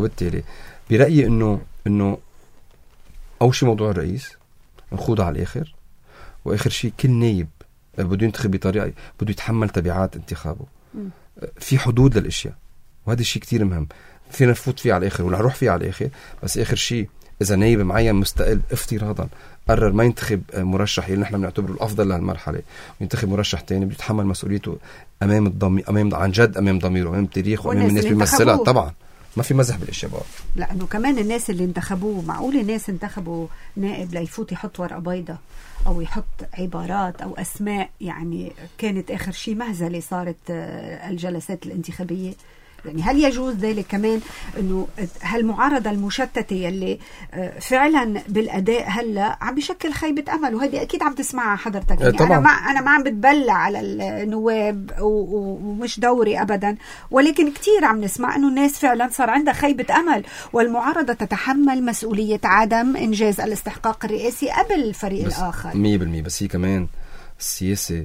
برأيي إنه أول شيء موضوع الرئيس نخوضه على الآخر، وآخر شيء كل نايب بده ينتخب بطريقة بده يتحمل تبعات انتخابه. في حدود للأشياء، وهذا الشيء كتير مهم. فينا نفوت فيه على الآخر ولا نروح فيه على الآخر، بس آخر شيء إذا نايب معين مستقل افتراضا قرر ما ينتخب مرشح اللي نحن بنعتبره الأفضل لهالمرحلة وينتخب مرشح تاني، بيتحمل مسؤوليته أمام الضمير، عن جد أمام ضميره، أمام التاريخ وأمام الناس بيمثلها. طبعا ما في مزح بالاشياء بقى، لانه كمان الناس اللي انتخبوه، معقول الناس انتخبوا نائب ليفوت يحط ورقه بيضاء او يحط عبارات او اسماء؟ يعني كانت اخر شيء مهزله صارت الجلسات الانتخابيه. يعني هل يجوز ذلك كمان؟ انه هالمعارضه المشتته يلي فعلا بالاداء هلا عم بيشكل خيبه امل، وهذه اكيد عم تسمعها حضرتك. يعني انا ما عم بتبلع على النواب ومش دوري ابدا، ولكن كتير عم نسمع انه الناس فعلا صار عندها خيبه امل، والمعارضه تتحمل مسؤوليه عدم انجاز الاستحقاق الرئاسي قبل الفريق الاخر 100%. بس هي كمان السياسه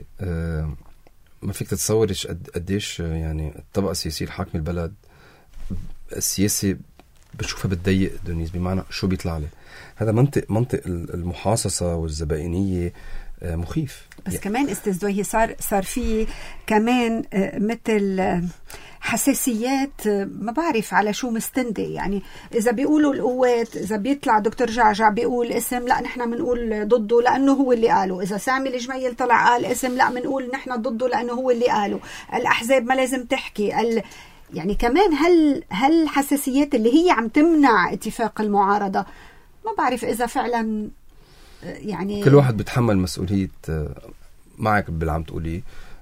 ما فيك تتصورش قديش يعني الطبقة السياسية الحاكمة البلد السياسي بتشوفها بتضيق دونيز، بمعنى شو بيطلع لي. هذا منطق المحاصصة والزبائنية مخيف. بس يعني كمان استاذ صار في كمان مثل حساسيات، ما بعرف على شو مستندة. يعني إذا بيقولوا القوات، إذا بيطلع دكتور جعجع بيقول اسم، لا نحن منقول ضده لأنه هو اللي قاله. إذا سامي الجميل طلع قال اسم، لا منقول نحن ضده لأنه هو اللي قاله. الأحزاب ما لازم تحكي. يعني كمان هل الحساسيات اللي هي عم تمنع اتفاق المعارضة، ما بعرف إذا فعلا يعني كل واحد بيتحمل مسؤولية. معك بالعم تقولي،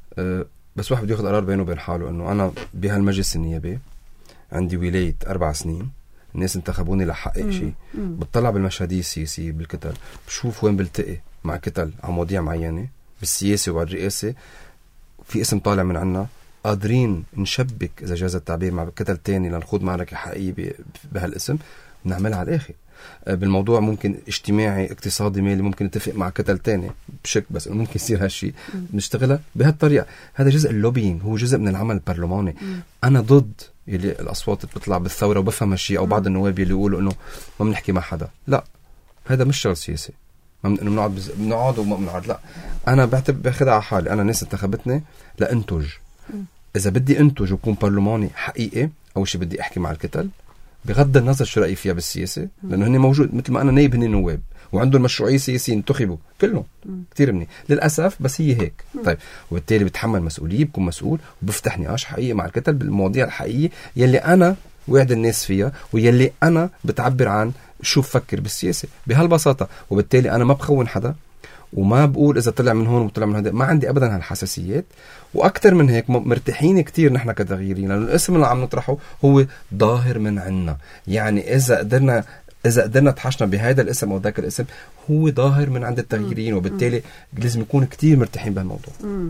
بس واحد بده ياخذ قرار بينه وبين حاله انه انا بهالمجلس النيابي عندي ولاية 4 سنين، الناس انتخبوني لحقق شيء. بتطلع بالمشهدية السياسية بالكتل، بشوف وين بلتقي مع كتل على مواضيع معينة بالسياسة والرئاسة، في اسم طالع من عنا قادرين نشبك اذا جاز التعبير مع كتل تاني لنخوض معركة حقيقية بهالاسم، بنعملها على الاخر. بالموضوع ممكن اجتماعي اقتصادي مالي ممكن نتفق مع كتل تاني بشك، بس انه ممكن يصير هالشيء نشتغلها بهالطريقه. هذا جزء اللوبينج، هو جزء من العمل البرلماني. انا ضد يلي الاصوات اللي بتطلع بالثوره وبفهم هالشيء، او بعض النواب اللي يقولوا انه ما بنحكي مع حدا. لا، هذا مش شغل سياسي، ما بنقعد وما بنقعد. لا، انا باخذها على حالي. انا ناس انتخبتني لانتج. اذا بدي انتج وكون برلماني حقيقي، اول شيء بدي احكي مع الكتل بغض النظر شو رأيي فيها بالسياسة، لأنه هني موجود مثل ما أنا نايب، هني نواب وعندهم مشروعية سياسية انتخبوا كلهم كتير مني للأسف، بس هي هيك. طيب، وبالتالي بتحمل مسؤولية، بكون مسؤول وبفتح نقاش حقيقي مع الكتل بالمواضيع الحقيقية يلي أنا وعد الناس فيها، ويلي أنا بتعبر عن شو بفكر بالسياسة بهالبساطة. وبالتالي أنا ما بخون حدا، وما بقول إذا طلع من هون وطلع من هذا، ما عندي أبدا هالحساسيات. وأكتر من هيك مرتاحين كتير نحن كتغييرين، لأن الاسم اللي عم نطرحه هو ظاهر من عنا. يعني إذا قدرنا تحشنا بهذا الاسم أو ذاك الاسم، هو ظاهر من عند التغييرين، وبالتالي لازم يكون كتير مرتاحين بهالموضوع.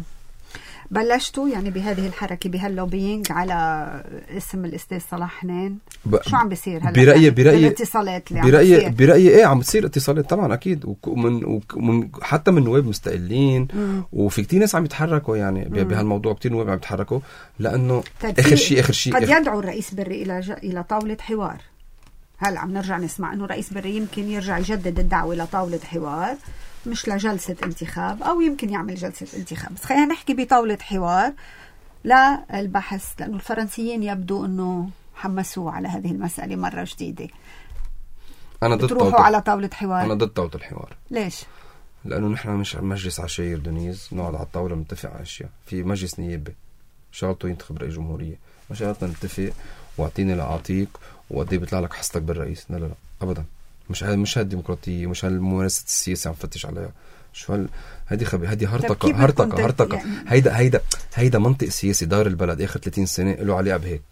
بلشتوا يعني بهذه الحركة، بهاللوبينج على اسم الأستاذ صلاح حنين؟ شو عم بيصير هلا؟ برأيي الاتصالات اللي برأيي ايه عم بتصير اتصالات طبعا اكيد، ومن حتى من نواب مستقلين، وفي كتير ناس عم يتحركوا يعني بهالموضوع. كتير نواب عم يتحركوا لانه اخر شيء قد يدعو الرئيس بري الى طاولة حوار. هلا عم نرجع نسمع انه رئيس بري يمكن يرجع يجدد الدعوة لطاولة حوار، مش لجلسة انتخاب، أو يمكن يعمل جلسة انتخاب. بس خلينا نحكي بطاولة حوار للبحث، لأنه الفرنسيين يبدو أنه حمسوا على هذه المسألة مرة جديدة. أنا ضد تروحوا على طاولة حوار. أنا ضد طاولة الحوار. ليش؟ لأنه نحن مش مجلس عشاير دونيز نقعد على الطاولة نتفق على أشياء. في مجلس نيابي شغلته ينتخب رئيس جمهورية، مش شغلتنا نتفق واعطيني لأعطيك وقدي بيطلع لك حصتك بالرئيس. لا أبدا، مش هالديمقراطية، مش هالممارسة السياسة عم فتش عليها. شو هذه هرطقة. يعني هيدا منطق سياسي دار البلد آخر 30 سنة له عليها بهيك.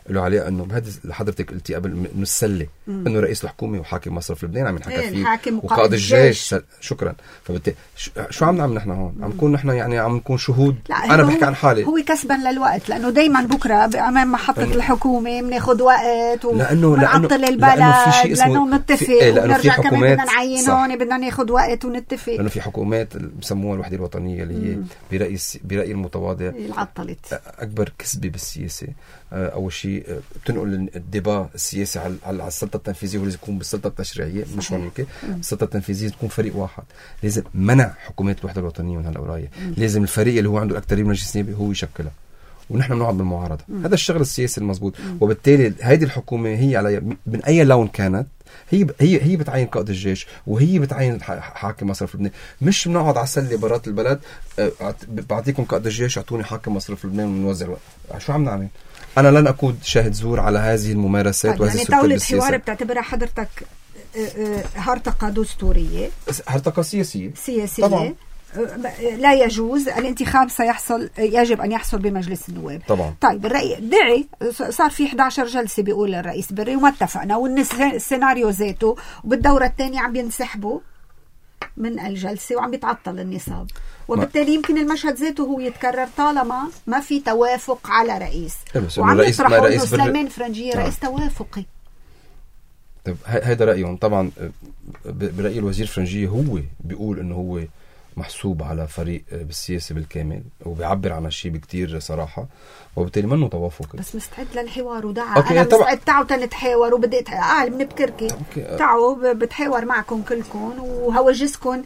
له علاقه انه بهذا اللي حضرتك قلتي قبل انه السله انه رئيس الحكومه وحاكم مصرف لبنان عم ينحكى فيه وقائد الجيش. شكرا. فبالتالي شو عم نعمل نحن هون؟ عم نكون نحن يعني عم نكون شهود. انا بحكي عن حالي، هو كسبا للوقت، لانه دايما بكره امام محطه الحكومه بناخذ وقت ونعطل البلد لانه نتفق ونرجع كمان بدنا نعين هون، بدنا ناخذ وقت ونتفق. لانه في حكومات بسموها الوحده الوطنيه اللي هي برأيي المتواضع العطلت اكبر كسبه بالسياسه. اول شيء بتنقل الديبا السياسي على السلطه التنفيذيه، ولازم يكون بالسلطه التشريعيه مش هيك. السلطه التنفيذيه تكون فريق واحد، لازم منع حكومات الوحده الوطنيه من هالقرايه، لازم الفريق اللي هو عنده الاكثريه من المجلس النيابي هو يشكلها ونحن بنقعد بالمعارضه. هذا الشغل السياسي المضبوط. وبالتالي هذه الحكومه هي على من اي لون كانت هي بتعين قائد الجيش وهي بتعين حاكم مصرف لبنان. مش بنقعد على سله برات البلد بعطيكم قائد الجيش اعطوني حاكم مصرف لبنان ونوزع الوقت. شو عم نعمل؟ انا لن اكون شاهد زور على هذه الممارسات وهذه يعني طاولة حوار بتعتبرها حضرتك هرطقة دستورية، هرطقة سياسية طبعا. لا يجوز الانتخاب، يجب أن يحصل بمجلس النواب طبعا. طيب دعي صار في 11 جلسة بيقول الرئيس بري وما اتفقنا، والسيناريو ذاته، وبالدورة الثانية عم ينسحبوا من الجلسة وعم يتعطل النصاب، وبالتالي يمكن المشهد ذاته هو يتكرر طالما ما في توافق على رئيس. وعم يطرحوا انه سليمان فرنجية رئيس توافقي. طيب هذا رأيهم طبعا. برأي الوزير فرنجية هو بيقول انه هو محسوب على فريق بالسياسة بالكامل وبيعبر عن هالشيء بكتير صراحة، وبالتالي منه توافقي. بس مستعد للحوار ودعا. أنا مستعد تعوا تنتحاور وبدأت من بكركي تعوا بتحاور معكم كلكم وهواجسكم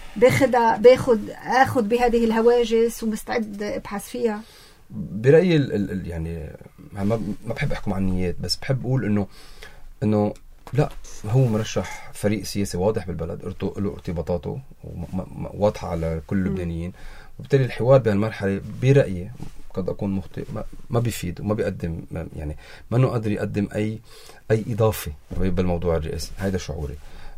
باخد بهذه الهواجس ومستعد ابحث فيها. برأيي يعني ما بحب أحكم عن النيات، بس بحب أقول إنه لا، هو مرشح فريق سياسي واضح بالبلد، له ارتباطاته واضحة على كل اللبنانيين، وبالتالي الحوار بهالمرحلة برأيي قد أكون مخطئ ما بيفيد وما بيقدم، يعني ما إنه قادر يقدم أي إضافة بالموضوع الرئاسي. هذا شعوري.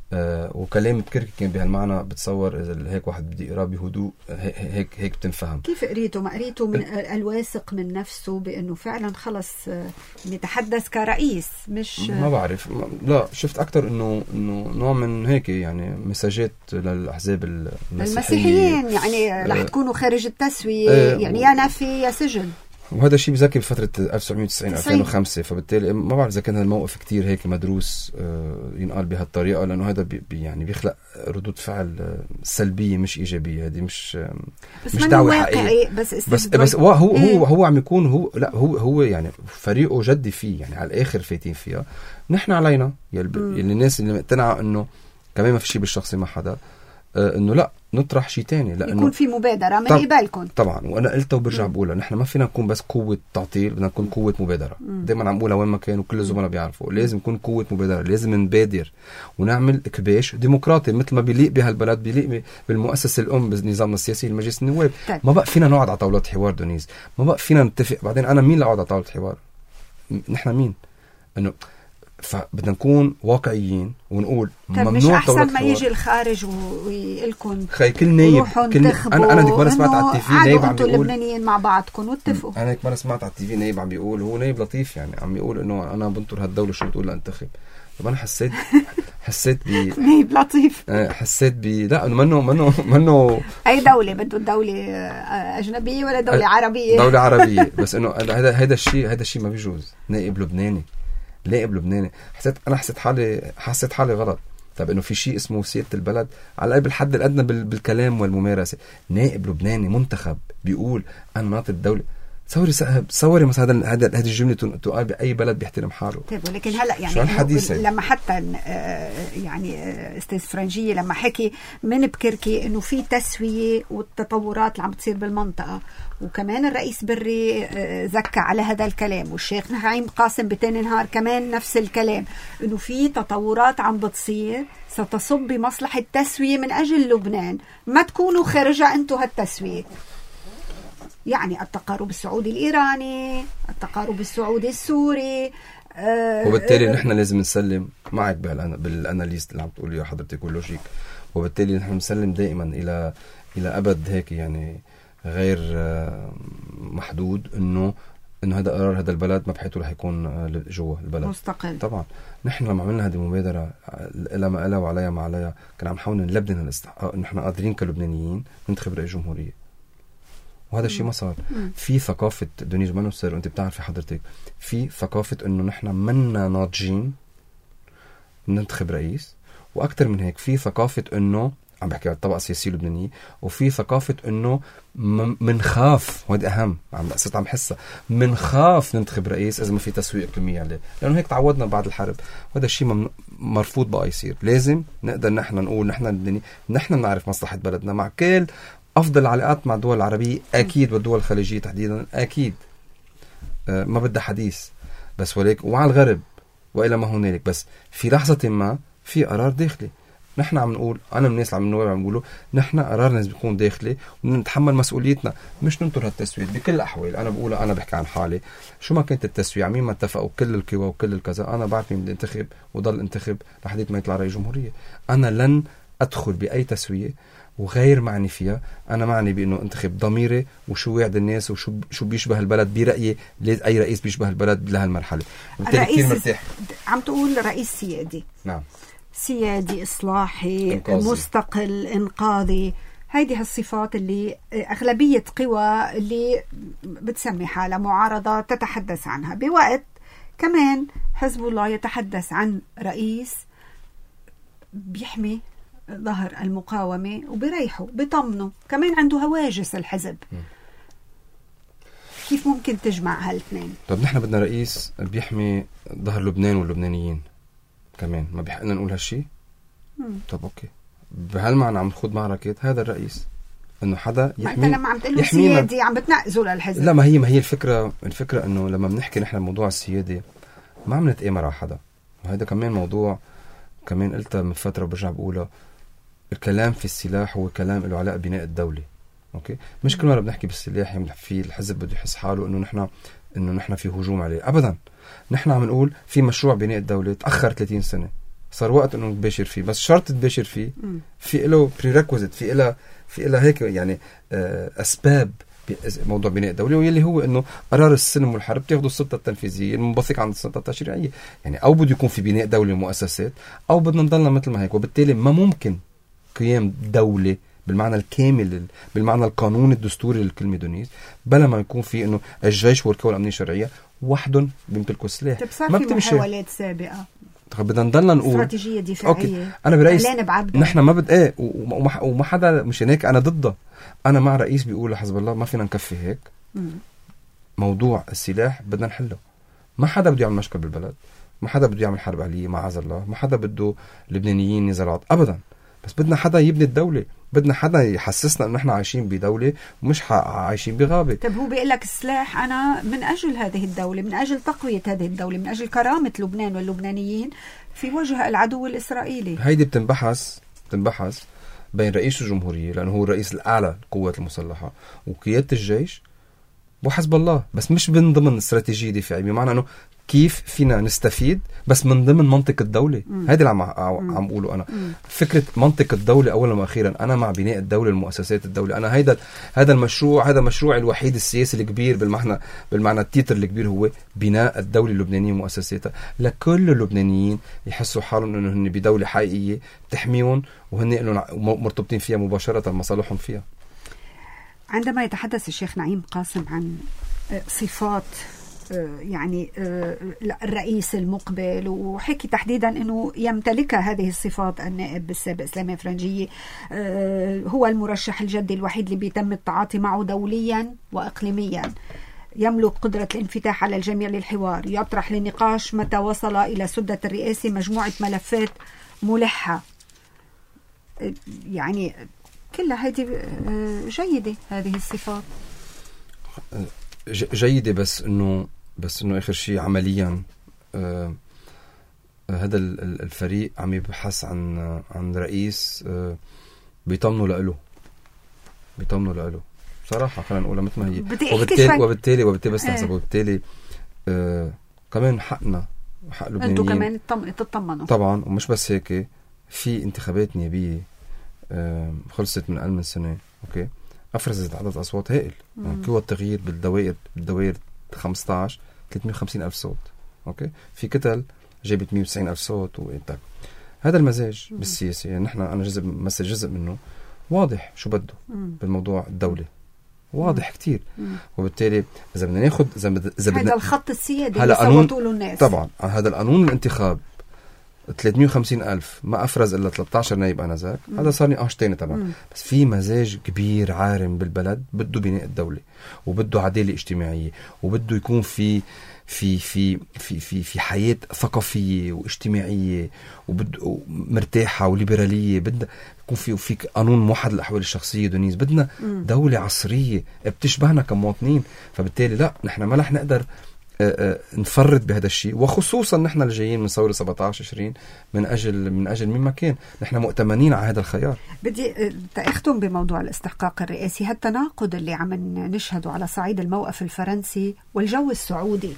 وكلام بكركي كان بهالمعنى. بتصور إذا هيك واحد بدي يقرأ بهدوء هيك بتنفهم. كيف قريته؟ ما قريته من الواثق من نفسه بأنه فعلا خلص يتحدث كرئيس؟ مش ما بعرف. لا، شفت أكتر إنه نوع من هيك يعني مساجات للأحزاب المسيحيين، يعني رح تكونوا خارج التسوية، يعني يا نفي يا سجن. وهذا الشيء بذكر بفترة 1990-2005. فبالتالي ما بعرف إذا كان الموقف كتير هيك مدروس ينقال بهالطريقة، لأنه هذا يعني بيخلق ردود فعل سلبية مش إيجابية. هذه مش دعوة حقيقية. بس هو عم يكون هو يعني فريقه جدي فيه، يعني على الآخر فايتين فيها. نحن علينا يعني الناس اللي مقتنعة إنه كمان ما في شيء بالشخصي مع حدا، إنه لا نطرح شيء تاني، لأنه يكون في مبادرة من قبالكم طبعا. وأنا قلتها وبرجع بقولها، نحن ما فينا نكون بس قوة تعطيل، بدنا نكون قوة مبادرة. دايما عم بقولها وين ما كان وكل الزملاء بيعرفوا، لازم نكون قوة مبادرة، لازم نبادر ونعمل إكباش ديمقراطي مثل ما بيليق بهالبلد، بيليق بالمؤسسة الأم بنظامنا السياسي المجلس النواب. ما بقى فينا نقعد على طاولة حوار دونيز، ما بقى فينا نتفق. بعدين أنا مين اللي أقعد على طاولة حوار؟ نحن مين؟ إنه فبدنا نكون واقعيين ونقول ممنوع. مش أحسن ما يجي الخارج ويقلكن كل نايب أنا ديك مرة سمعت على التي في نايب عم بيقول اللبنانيين مع بعضكم واتفقوا. أنا ديك مرة سمعت على التي في نايب عم بيقول، هو نايب لطيف يعني، عم بيقول إنه أنا بنطر هالدولة شو بتقول لأنتخب. طب أنا حسيت نايب لطيف. حسيت لا منه أي دولة بده دولة أجنبية ولا دولة عربية؟ دولة عربية. بس إنه هذا الشيء ما بيجوز. نائب لبناني حسيت حالي غلط. طب انه في شيء اسمه سيادة البلد على الأقل بالحد الادنى بالكلام والممارسة. نائب لبناني منتخب بيقول انا ناطر الدولة. تصوري مثلا هذه الجملة تقال بأي بلد بيحترم حاله. طيب ولكن هلا يعني لما حتى يعني استاذ فرنجية لما حكي من بكركي انه في تسوية والتطورات اللي عم بتصير بالمنطقة، وكمان الرئيس بري زكى على هذا الكلام، والشيخ نعيم قاسم بتاني نهار كمان نفس الكلام، انه في تطورات عم بتصير ستصب بمصلحة التسوية من اجل لبنان، ما تكونوا خارجة انتو هالتسوية. يعني التقارب السعودي الإيراني، التقارب السعودي السوري، وبالتالي نحن لازم نسلم معك بالاناليست اللي عم تقولي حضرتك واللوجيك. وبالتالي نحن نسلم دائما إلى أبد هيك يعني غير محدود إنه انه هذا قرار هذا البلد ما بحيثه رح يكون جوا البلد مستقل. طبعا نحن لما عملنا هذه المبادره لها ما لها وعليها ما عليها، كان عم نحاول نلبن الاستحقاق انه نحن قادرين كلبنانيين ننتخب رئيس جمهوريه، وهذا الشيء ما صار. في ثقافه دونيز مانوسر، وانت بتعرفي حضرتك في ثقافه انه نحن منا ناضجين ننتخب رئيس، واكثر من هيك في ثقافه انه عم بحكي على الطبقه السياسيه اللبنانيه، وفي ثقافه انه منخاف، وهذا اهم صرت عم حسها، منخاف ننتخب رئيس اذا ما في تسويق كميه عليه، لانه هيك تعودنا بعد الحرب. وهذا الشيء مرفوض بقى يصير. لازم نقدر نحن نقول نحن اللبنانيين نحن نعرف مصلحه بلدنا مع كل افضل العلاقات مع الدول العربيه اكيد، والدول الخليجيه تحديدا اكيد ما بدها حديث، بس وليك ومع الغرب والى ما هنالك. بس في لحظه ما في قرار داخلي، نحن عم نقول، انا من الناس عم نقولوا نحن قرارنا لازم يكون داخلي ونتحمل مسؤوليتنا، مش ننطر هالتسوية بكل الاحوال. انا بقول، انا بحكي عن حالي، شو ما كانت التسوية عمين ما اتفقوا كل القوى وكل الكذا، انا بعرف مين بدي انتخب وضل انتخب لحديت ما يطلع رئيس جمهورية. انا لن ادخل باي تسوية وغير معني فيها. انا معني بانه انتخب ضميري وشو وعد الناس وشو بيشبه البلد برايي. اي رئيس بيشبه البلد لهالمرحله. الرئيس مرتاح. عم تقول رئيس سيادي. نعم، سيادي، إصلاحي، إنقاذي. مستقل، إنقاذي. هيدي هالصفات اللي أغلبية قوى اللي بتسمي حالها معارضة تتحدث عنها، بوقت كمان حزب الله يتحدث عن رئيس بيحمي ظهر المقاومة وبريحه بطمنه، كمان عنده هواجس الحزب. كيف ممكن تجمع هالاثنين؟ طب نحن بدنا رئيس بيحمي ظهر لبنان واللبنانيين كمان، ما بيحقنا نقول هالشي؟ طب اوكي، بهالمعنى عم نخوض معركة هذا الرئيس انه حدا يحمي. انت لما عم تقول سيادي عم بتنقزوا للحزب. لا، ما هي الفكرة انه لما بنحكي نحن موضوع السيادة ما عم نتآمر على حدا، وهذا كمان موضوع كمان قلتها من فترة وبرجع بقولها. الكلام في السلاح هو كلام له علاقة ببناء الدولة، اوكي؟ مش كل مرة بنحكي بالسلاح في الحزب بده يحس حاله انه نحن في هجوم عليه. ابدا، نحن عم نقول في مشروع بناء الدولة تأخر 30 سنة، صار وقت انه نباشر فيه، بس شرط تباشر فيه في له prerequisite، في له هيك يعني اسباب موضوع بناء الدولة، واللي هو انه قرار السلم والحرب تاخذوا السلطة التنفيذية المنبثق عن السلطة التشريعية. يعني او بده يكون في بناء دولة ومؤسسات، او بدنا نضلنا مثل ما هيك. وبالتالي ما ممكن قيام دولة بالمعنى الكامل، بالمعنى القانوني الدستوري للكلمة دونيز، بلا ما يكون في انه الجيش والقوى الامنية الشرعية وحدهم بيمتلكوا السلاح. ما بتمشي محاولات سابقة. بدنا نضلنا نقول استراتيجية دفاعية. اوكي، انا برئيس نحن ما بد وما حدا مش هيك انا ضده. انا مع رئيس بيقول لحزب الله ما فينا نكفي هيك. موضوع السلاح بدنا نحله. ما حدا بده يعمل مشكل بالبلد، ما حدا بده يعمل حرب اهليه معاذ الله، ما حدا بده لبنانيين نزاعات ابدا. بس بدنا حدا يبني الدوله، بدنا حدا يحسسنا انه نحن عايشين بدوله ومش عايشين بغابه. طب هو بيقول لك السلاح انا من اجل هذه الدوله، من اجل تقويه هذه الدوله، من اجل كرامه لبنان واللبنانيين في وجه العدو الاسرائيلي. هيدي بتنبحث بين رئيس الجمهوريه، لانه هو الرئيس الاعلى للقوات المسلحه، وقياده الجيش وحزب الله، بس مش من ضمن استراتيجيه دفاعيه. بمعنى انه كيف فينا نستفيد بس من ضمن منطق الدولة. هذا اللي عم أقوله أنا. فكرة منطق الدولة أولا وأخيرا، أنا مع بناء الدولة المؤسسات الدولة. أنا هذا المشروع، هذا مشروع الوحيد السياسي الكبير بالمعنى التيتر الكبير هو بناء الدولة اللبنانية ومؤسساتها لكل اللبنانيين يحسوا حالهم إنه هن بدولة حقيقية تحميهم، وهن مرتبطين فيها مباشرة مصالحهم فيها. عندما يتحدث الشيخ نعيم قاسم عن صفات يعني الرئيس المقبل، وحكي تحديدا أنه يمتلك هذه الصفات النائب السابق سليمان فرنجية، هو المرشح الجدي الوحيد اللي بيتم التعاطي معه دوليا وإقليميا، يملك قدرة الانفتاح على الجميع للحوار، يطرح للنقاش متى وصل إلى سدة الرئاسة مجموعة ملفات ملحة. يعني كلها هذه جيدة، هذه الصفات جيدة، بس انه اخر شيء عمليا هذا الفريق عم يبحث عن رئيس بيطمنوا له صراحة، خلينا نقولها مثل ما هي. وبالتالي بس نحسب، وبالتالي كمان حقنا حق لبنانيين انتوا كمان تطمنوا طبعا. ومش بس هيك، في انتخابات نيابية خلصت من أقل من سنة، اوكي، أفرزت عدد أصوات هائل. يعني قوى التغيير بالدوائر 15 350,000 صوت. أوكي، في كتل جابت 190,000 صوت طيب هذا المزاج بالسياسة يعني أنا مثل جزء منه واضح شو بده بالموضوع الدولي، واضح كتير. وبالتالي إذا بدنا ناخد هذا الخط السيادي اللي صوتوا له الناس، طبعا هذا القانون الانتخاب 350,000 ما أفرز إلا 13 نايب آنذاك، هذا صار نقاش تاني طبعا. بس في مزاج كبير عارم بالبلد، بده بناء الدولة وبده عدالة اجتماعية وبده يكون في في في في في في حياة ثقافية واجتماعية وبده مرتاحة وليبرالية، بدنا يكون في قانون موحد الأحوال الشخصية. دونيز بدنا دولة عصرية بتشبهنا كمواطنين. فبالتالي لا، نحن ما رح نقدر نفرد بهذا الشيء، وخصوصا نحن اللي جايين من ثورة 17/20 من أجل مما كان نحن مؤتمنين على هذا الخيار. بدي أختم بموضوع الاستحقاق الرئاسي، هالتناقض اللي عم نشهده على صعيد الموقف الفرنسي والجو السعودي.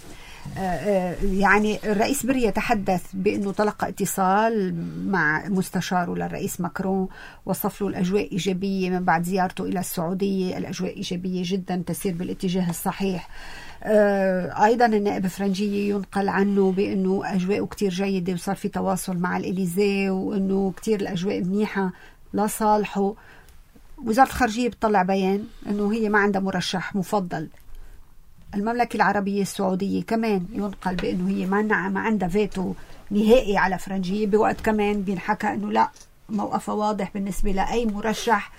يعني الرئيس بري يتحدث بأنه تلقى اتصال مع مستشاره للرئيس ماكرون، وصف له الأجواء إيجابية من بعد زيارته إلى السعودية، الأجواء إيجابية جدا تسير بالاتجاه الصحيح. أيضا النائب فرنجي ينقل عنه بأنه أجواءه كتير جيدة وصار في تواصل مع الإليزي وأنه كتير الأجواء منيحة لصالحه. وزارة الخارجية بتطلع بيان أنه هي ما عندها مرشح مفضل. المملكة العربية السعودية كمان ينقل بأنه هي ما عندها فيتو نهائي على فرنجية، بوقت كمان بينحكى أنه لا، موقفها واضح بالنسبة لأي مرشح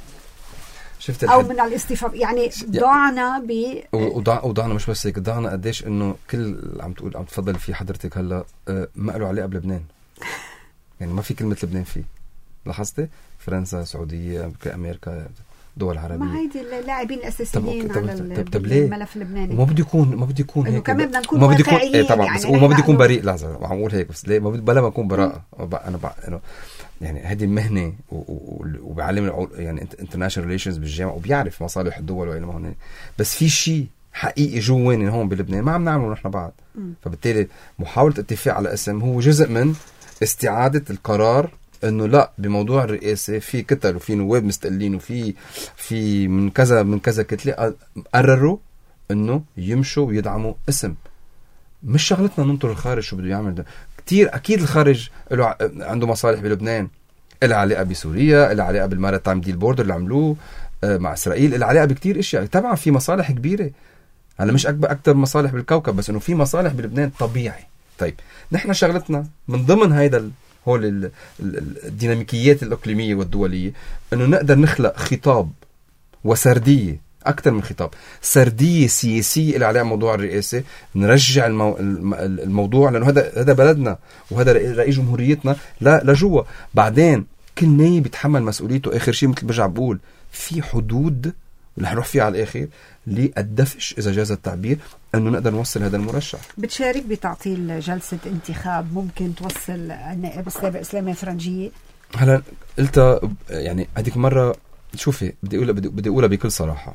أو من الاستفاء. يعني ضعنا وضعنا مش بس هيك، ضعنا قديش إنه كل عم تفضل في حضرتك هلا ما قالوا عليه بلبنان. يعني ما في كلمة لبنان فيه، لاحظتي؟ فرنسا، سعودية، أمريكا، دول عربية، ما هيدي اللاعبين الأساسيين على الملف اللبناني. وما بدي يكون إنه كمان بدنا نكون واقعيين طبعا يعني. بس وما بدي يكون بريء. لحظة عم أقول هيك بس ليه بلا ما أكون براءة. أنا يعني هذه المهنة وبعلم يعني international relations بالجامعة وبيعرف مصالح الدول وإلى ما هون. بس في شيء حقيقي جواني هون بلبنان ما عم نعمله نحن بعد. فبالتالي محاولة اتفاق على اسم هو جزء من استعادة القرار انه لا، بموضوع الرئاسة في كتل وفي نواب مستقلين وفي من كذا كتلة قرروا انه يمشوا ويدعموا اسم. مش شغلتنا ننطر الخارج شو بده يعمل. ده كتير اكيد الخارج له عنده مصالح بلبنان، لها علاقة بسوريا، لها علاقة بالماريتايم ديل بوردر اللي عملوه مع اسرائيل، لها علاقة بكتير اشياء. طبعا في مصالح كبيرة، هلا مش اكتر مصالح بالكوكب، بس انه في مصالح بلبنان طبيعي. طيب نحن شغلتنا من ضمن هيدا هول الديناميكيات الإقليمية والدولية انه نقدر نخلق خطاب وسردية، اكثر من خطاب، سردية سياسية اللي عليها موضوع الرئاسة. نرجع الموضوع لانه هذا بلدنا وهذا رئيس جمهوريتنا لجوا. بعدين كل نايب بيتحمل مسؤوليته. اخر شيء مثل برجع بقول في حدود اللي حنروح فيها على الاخر للدفش اذا جاز التعبير انه نقدر نوصل هذا المرشح. بتشارك بتعطيل جلسة انتخاب ممكن توصل النائب السابق اسلامي فرنجية؟ هلا قلت يعني هذيك مرة، شوفي بدي اقولها بكل صراحة.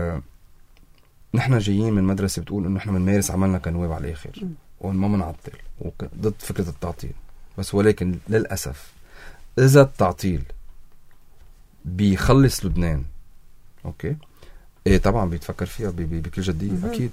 نحن جايين من مدرسة بتقول انه نحن من مارس عملنا كنواب على الاخر وما منعطل ضد فكرة التعطيل. بس ولكن للأسف اذا التعطيل بيخلص لبنان اوكي ايه طبعا بيتفكر فيها بكل جدية اكيد.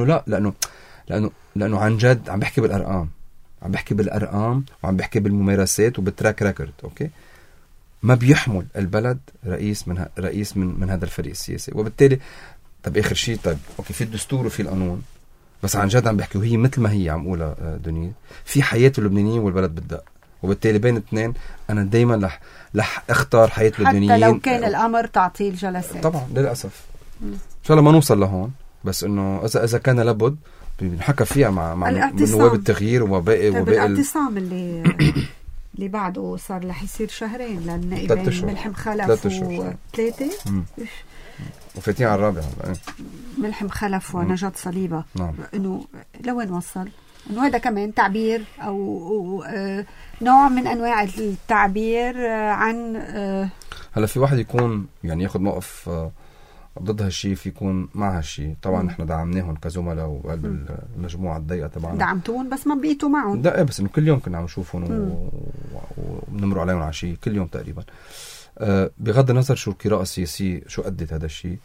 لانه عن جد عم بحكي بالارقام وعم بحكي بالممارسات وبالتراك ريكورد. اوكي ما بيحمل البلد رئيس من هذا الفريق السياسي. وبالتالي طب اخر شيء طيب اوكي في الدستور وفي القانون، بس عن جد عم بحكي وهي مثل ما هي عم قولها دنيا في حياة اللبنانيين والبلد بالدق. وبالتالي بين الاثنين انا دايما رح اختار حياة اللبنانيين حتى لو كان الامر تعطيل جلسات. طبعا للاسف ان شاء الله ما نوصل لهون، بس انه اذا كان لابد بنحكى فيها مع نواب التغيير وباقي الاعتصام اللي بعده صار رح يصير شهرين للنائبين ملحم خلف وثلاثة وفاتين على الرابع ملحم خلف ونجاة صليبة. نعم. انه لوين وصل؟ انه هذا كمان تعبير او نوع من انواع التعبير عن هلا في واحد يكون يعني ياخذ موقف ضد هالشيء، في يكون مع هالشيء. طبعا نحن دعمناهم كزملاء وقلب المجموعه الضيقه تبعنا، دعمتون بس ما بقيتوا معهم. لا بس انه كل يوم كنا عم نشوفهم وبنمروا عليهم على شيء كل يوم تقريبا. بغض النظر شو القراءه السياسيه شو ادت هذا الشيء،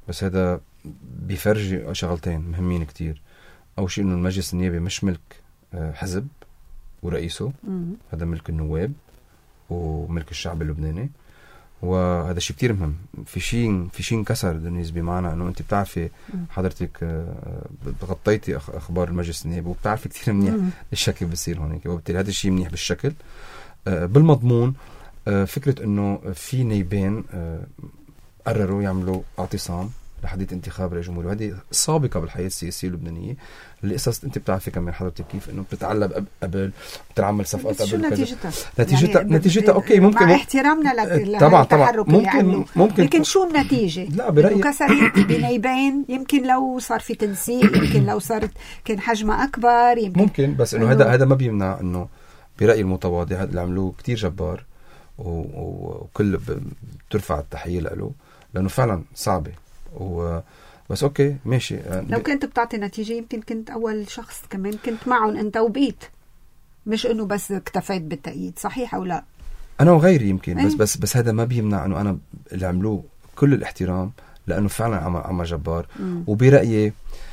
بس هذا بيفرجي شغلتين مهمين كتير. أول شيء إنه المجلس النيابي مش ملك حزب ورئيسه، هذا ملك النواب وملك الشعب اللبناني، وهذا شيء كتير مهم. في شيء انكسر دنيز، بمعنى انه انت بتعرفي حضرتك غطيتي اخبار المجلس النيابي وبتعرفي كتير منيح الشكل بصير هونيك، وبالتالي هذا الشيء منيح بالشكل. بالمضمون فكرة انه في نيبين قرروا يعملوا اعتصام لحديث انتخاب رئيس جمهورية، وهذه سابقة بالحياة السياسية اللبنانية. القصص انت بتعرفي كمان حضرتك كيف انه بتتعلب قبل، بتعمل صفقات قبل. شو نتيجتها اوكي ممكن مع احترامنا لك طبعا ممكن لكن شو النتيجة؟ لا برأيي كسرت بنيبين، يمكن لو صار في تنسيق، يمكن لو صارت كان حجمها اكبر، يمكن ممكن، بس انه هذا ما بيمنع انه برأيي المتواضع هذا اللي عملوه كتير جبار، وكل بترفع التحية له لانه فعلا صعبة. بس اوكي ماشي. لو كنت بتعطي نتيجة يمكن كنت اول شخص كمان كنت معهم انت وبقيت، مش انه بس اكتفيت بالتأييد، صحيح او لا؟ انا وغيري يمكن. بس هذا ما بيمنع انه انا اللي عملوه كل الاحترام، لانه فعلا عمل جبار. وبرأيي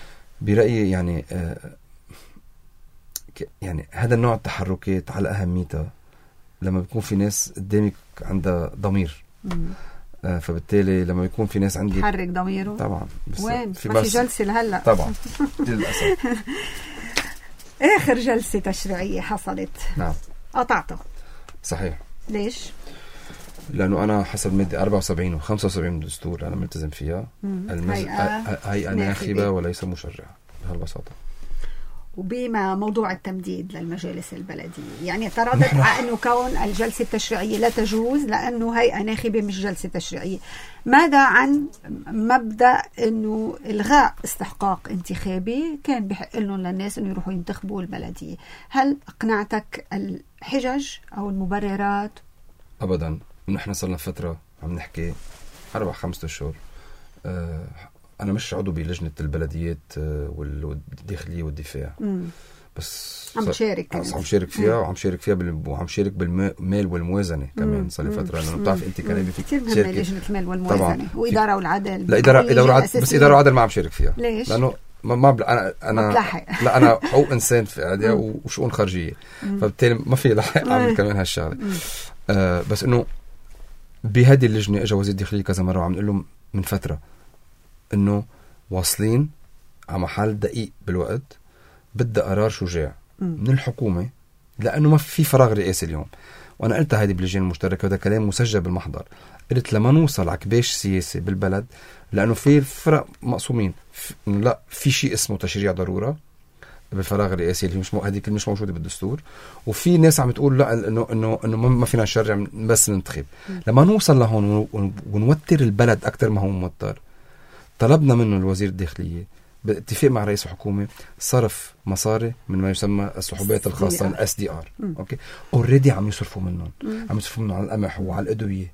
يعني هذا النوع التحركات على اهميتها لما بيكون في ناس قدامك عندها ضمير. فبالتالي لما يكون في ناس عندي تحرك ضميره طبعا. وين ما في جلسة لهلا طبعا للأسف. آخر جلسة تشريعية حصلت نعم قطعته. صحيح. ليش؟ لأنه أنا حسب مادة 74 و75 من الدستور أنا ملتزم فيها. هيئة ناخبة وليس مشرعة بهالبساطة. وبما موضوع التمديد للمجالس البلدية، يعني اعترضت على أنه كون الجلسة التشريعية لا تجوز لأنه هيئة ناخبة مش جلسة تشريعية. ماذا عن مبدأ أنه إلغاء استحقاق انتخابي كان بحق لهم للناس أنه يروحوا ينتخبوا البلدية؟ هل أقنعتك الحجج أو المبررات؟ أبدا. نحن صرنا فترة عم نحكي 4-5 أشهر. أنا مش عضو بلجنة البلديات والداخلية والدفاع، بس عم شارك فيها وعم شارك بالمال والموازنة كمان صار لي فترة. لأنه بتعرف أنت كلامي في كثير مهمة لجنة المال والموازنة وإدارة والعدل. لا إدارة وعدل ما عم شارك فيها. ليش؟ لأنه أنا حقوق إنسان في عدل وشؤون خارجية، فبالتالي ما في لحق أعمل كمان هالشغلة. بس إنه بهذه اللجنة أجا وزير الداخلية كذا مرة وعم نقول له من فترة إنه واصلين على محل دقيق بالوقت، بدأ قرار شجاع من الحكومة، لأنه ما في فراغ رئاسي اليوم. وأنا قلت هذه باللجنة المشتركة، وهذا كلام مسجل بالمحضر. قلت لما نوصل على كباش سياسي بالبلد، لأنه في فرق مقسومين، لا في شيء اسمه تشريع ضرورة بالفراغ الرئاسي اللي مش موجودة بالدستور، وفي ناس عم تقول لا إنه ما فينا نشرع بس ننتخب. لما نوصل لهون ونوتر البلد أكتر ما هو موتر، طلبنا منه الوزير الداخلية باتفاق مع رئيس الحكومة صرف مصاري من ما يسمى السحوبات الخاصة SDR. اوكي اوريدي عم يصرفوا منهم على القمح وعلى الأدوية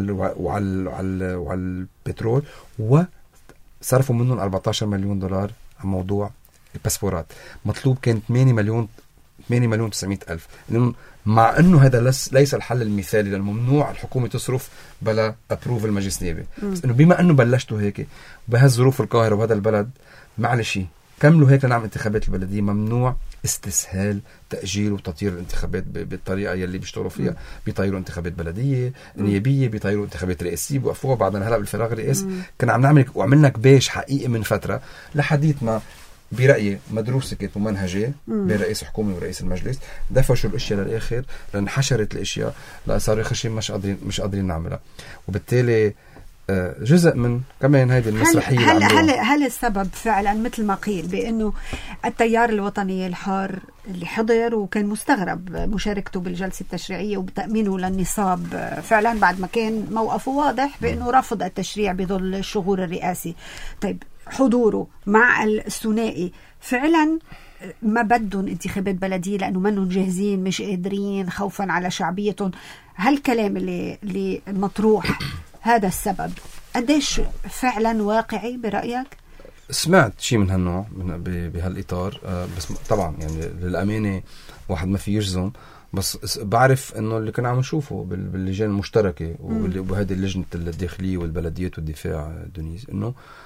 وعلى البترول، وصرفوا منهم 14 مليون دولار على موضوع الباسبورات. مطلوب كان 8 مليون 900 ألف. مع انه هذا ليس الحل المثالي، لانه ممنوع الحكومه تصرف بلا ابروف المجلس النيابي. بس انه بما انه بلشتوا هيك بهالظروف القاهره وهذا البلد، معلش كملوا هيك لنعمل انتخابات البلديه. ممنوع استسهال تاجيل وتطير الانتخابات بالطريقه يلي بيشتغلوا فيها. بيطيروا انتخابات بلديه نيابيه، بيطيروا انتخابات رئاسيه، بوقفوها بعدين هلا بالفراغ الرئاسي. كنا عم نعمل وعملنا كباش حقيقي من فتره لحديث ما برأيي مدروسة كانت ممنهجة بين رئيس الحكومة ورئيس المجلس. دفشوا الاشياء للآخر لأن حشرت الاشياء، لا صاروا آخر شيء مش قادرين نعملها. وبالتالي جزء من كمان هذه المسرحية. هل السبب فعلا مثل ما قيل بأنه التيار الوطني الحار اللي حضر وكان مستغرب مشاركته بالجلسة التشريعية وبتأمينه للنصاب فعلا بعد ما كان موقفه واضح بأنه رفض التشريع بظل الشغور الرئاسي؟ طيب حضوره مع الثنائي فعلا ما بدهم انتخابات بلدية لأنه منهم جاهزين، مش قادرين، خوفا على شعبيتهم. هالكلام اللي مطروح هذا السبب قديش فعلا واقعي برأيك؟ سمعت شيء من هالنوع بهالإطار. بس طبعا يعني للأمانة واحد ما في يجزم، بس بعرف انه اللي كنا عم نشوفه باللجان المشتركة وبهذه اللجنة الداخلية والبلديات والدفاع دونيز، انه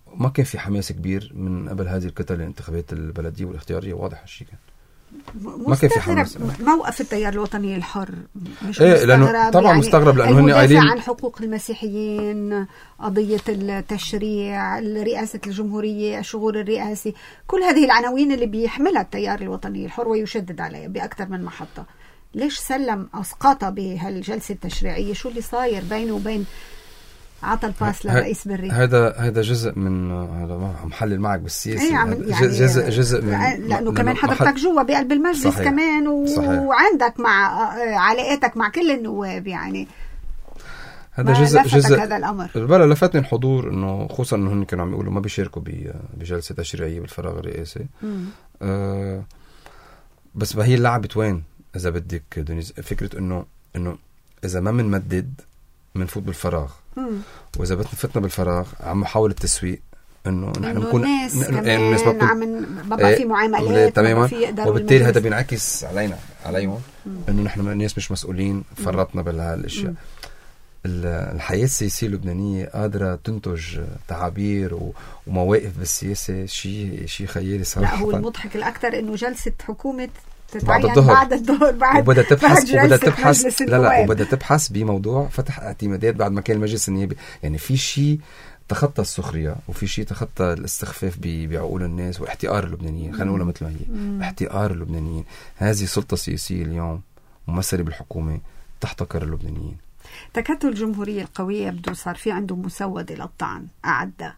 ما كان في حماس كبير من قبل هذه الكتل الانتخابات البلدية والاختيارية. واضح هالشيء كان ما كان في حماس. موقف التيار الوطني الحر مش لأنه طبعا يعني مستغرب لأنه هن قايلين عن حقوق المسيحيين، قضية التشريع، رئاسة الجمهورية، الشغل الرئاسي، كل هذه العناوين اللي بيحملها التيار الوطني الحر ويشدد عليها بأكثر من محطة. ليش سلم أسقاطها بهالجلسة التشريعية؟ شو اللي صاير بينه وبين عطى الباس للرئيس بري؟ هذا جزء من هذا محلل معك بالسياسة. يعني جزء من لأنه كمان حضرتك جوا بقلب المجلس. صحيح. كمان وعندك مع علاقاتك مع كل النواب، يعني هذا جزء هذا الأمر. بلا لفتني الحضور إنه خصوصا إنه هن كانوا عم يقولوا ما بيشاركوا بجلسة تشريعية بالفراغ الرئاسي. بس هي اللعبة وين إذا بدك دونيز؟ فكرة إنه إذا ما منمدد منفوت بالفراغ، وإذا فتنا بالفراغ عم محاولة تسويق إنه نحن نكون الناس بابا في معاملات تماما، وبالتالي هذا بينعكس عليهم إنه نحن الناس مش مسؤولين، فرطنا بهالأشياء. الحياة السياسية اللبنانية قادرة تنتج تعابير ومواقف بالسياسة شيء خيالي صراحة. لا، هو المضحك الأكثر إنه جلسة حكومة بعد الظهر وبدأ تبحث وبدأ تبحث بموضوع فتح اعتمادات بعد ما كان المجلس النيابي. يعني في شيء تخطى السخرية، وفي شيء تخطى الاستخفاف بعقول الناس واحتقار اللبنانيين. خلينا نقولها مثل ما هي، احتقار اللبنانيين. هذه سلطة سياسية اليوم ممثلة بالحكومة تحتقر اللبنانيين. تكتل الجمهورية القوية يبدو صار في عنده مسودة للطعن أعدى،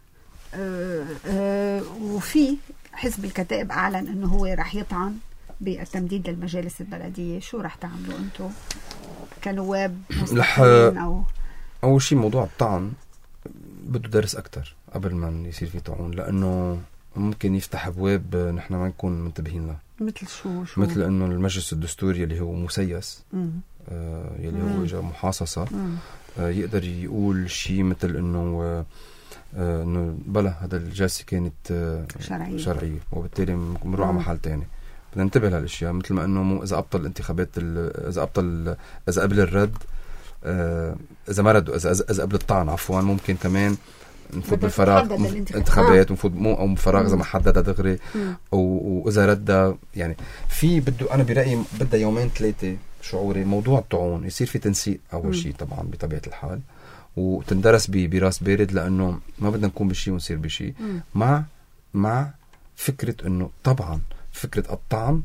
وفي حزب الكتائب أعلن أنه هو رح يطعن بالتمديد للمجالس البلدية. شو رح تعملوا أنتم كنواب مستقلين؟ أول شيء موضوع الطعن بده درس أكتر قبل ما يصير في طعون، لأنه ممكن يفتح أبواب نحن ما نكون منتبهين لها. مثل شو؟ مثل أنه المجلس الدستوري اللي هو مسيس، يلي هو إجا محاصصة، يقدر يقول شيء مثل أنه بلا هذا الجلسة كانت شرعية وبالتالي بنروح على محل تاني. بدنا ننتبه لهالاشياء، مثل ما انه اذا ابطل الانتخابات، اذا قبل الرد، اذا ما ردوا، اذا قبل الطعن عفوا، ممكن كمان نفوت بالفراغ انتخابات، ونفوت او فراغ اذا ما حددها دغري، واذا رد. يعني في بده، انا برايي بدها 2-3 شعوري موضوع الطعون يصير في تنسيق اول شيء طبعا بطبيعه الحال، وتندرس براس بارد، لانه ما بدنا نكون بشيء ونصير بشيء. مع فكره انه طبعا فكرة الطعن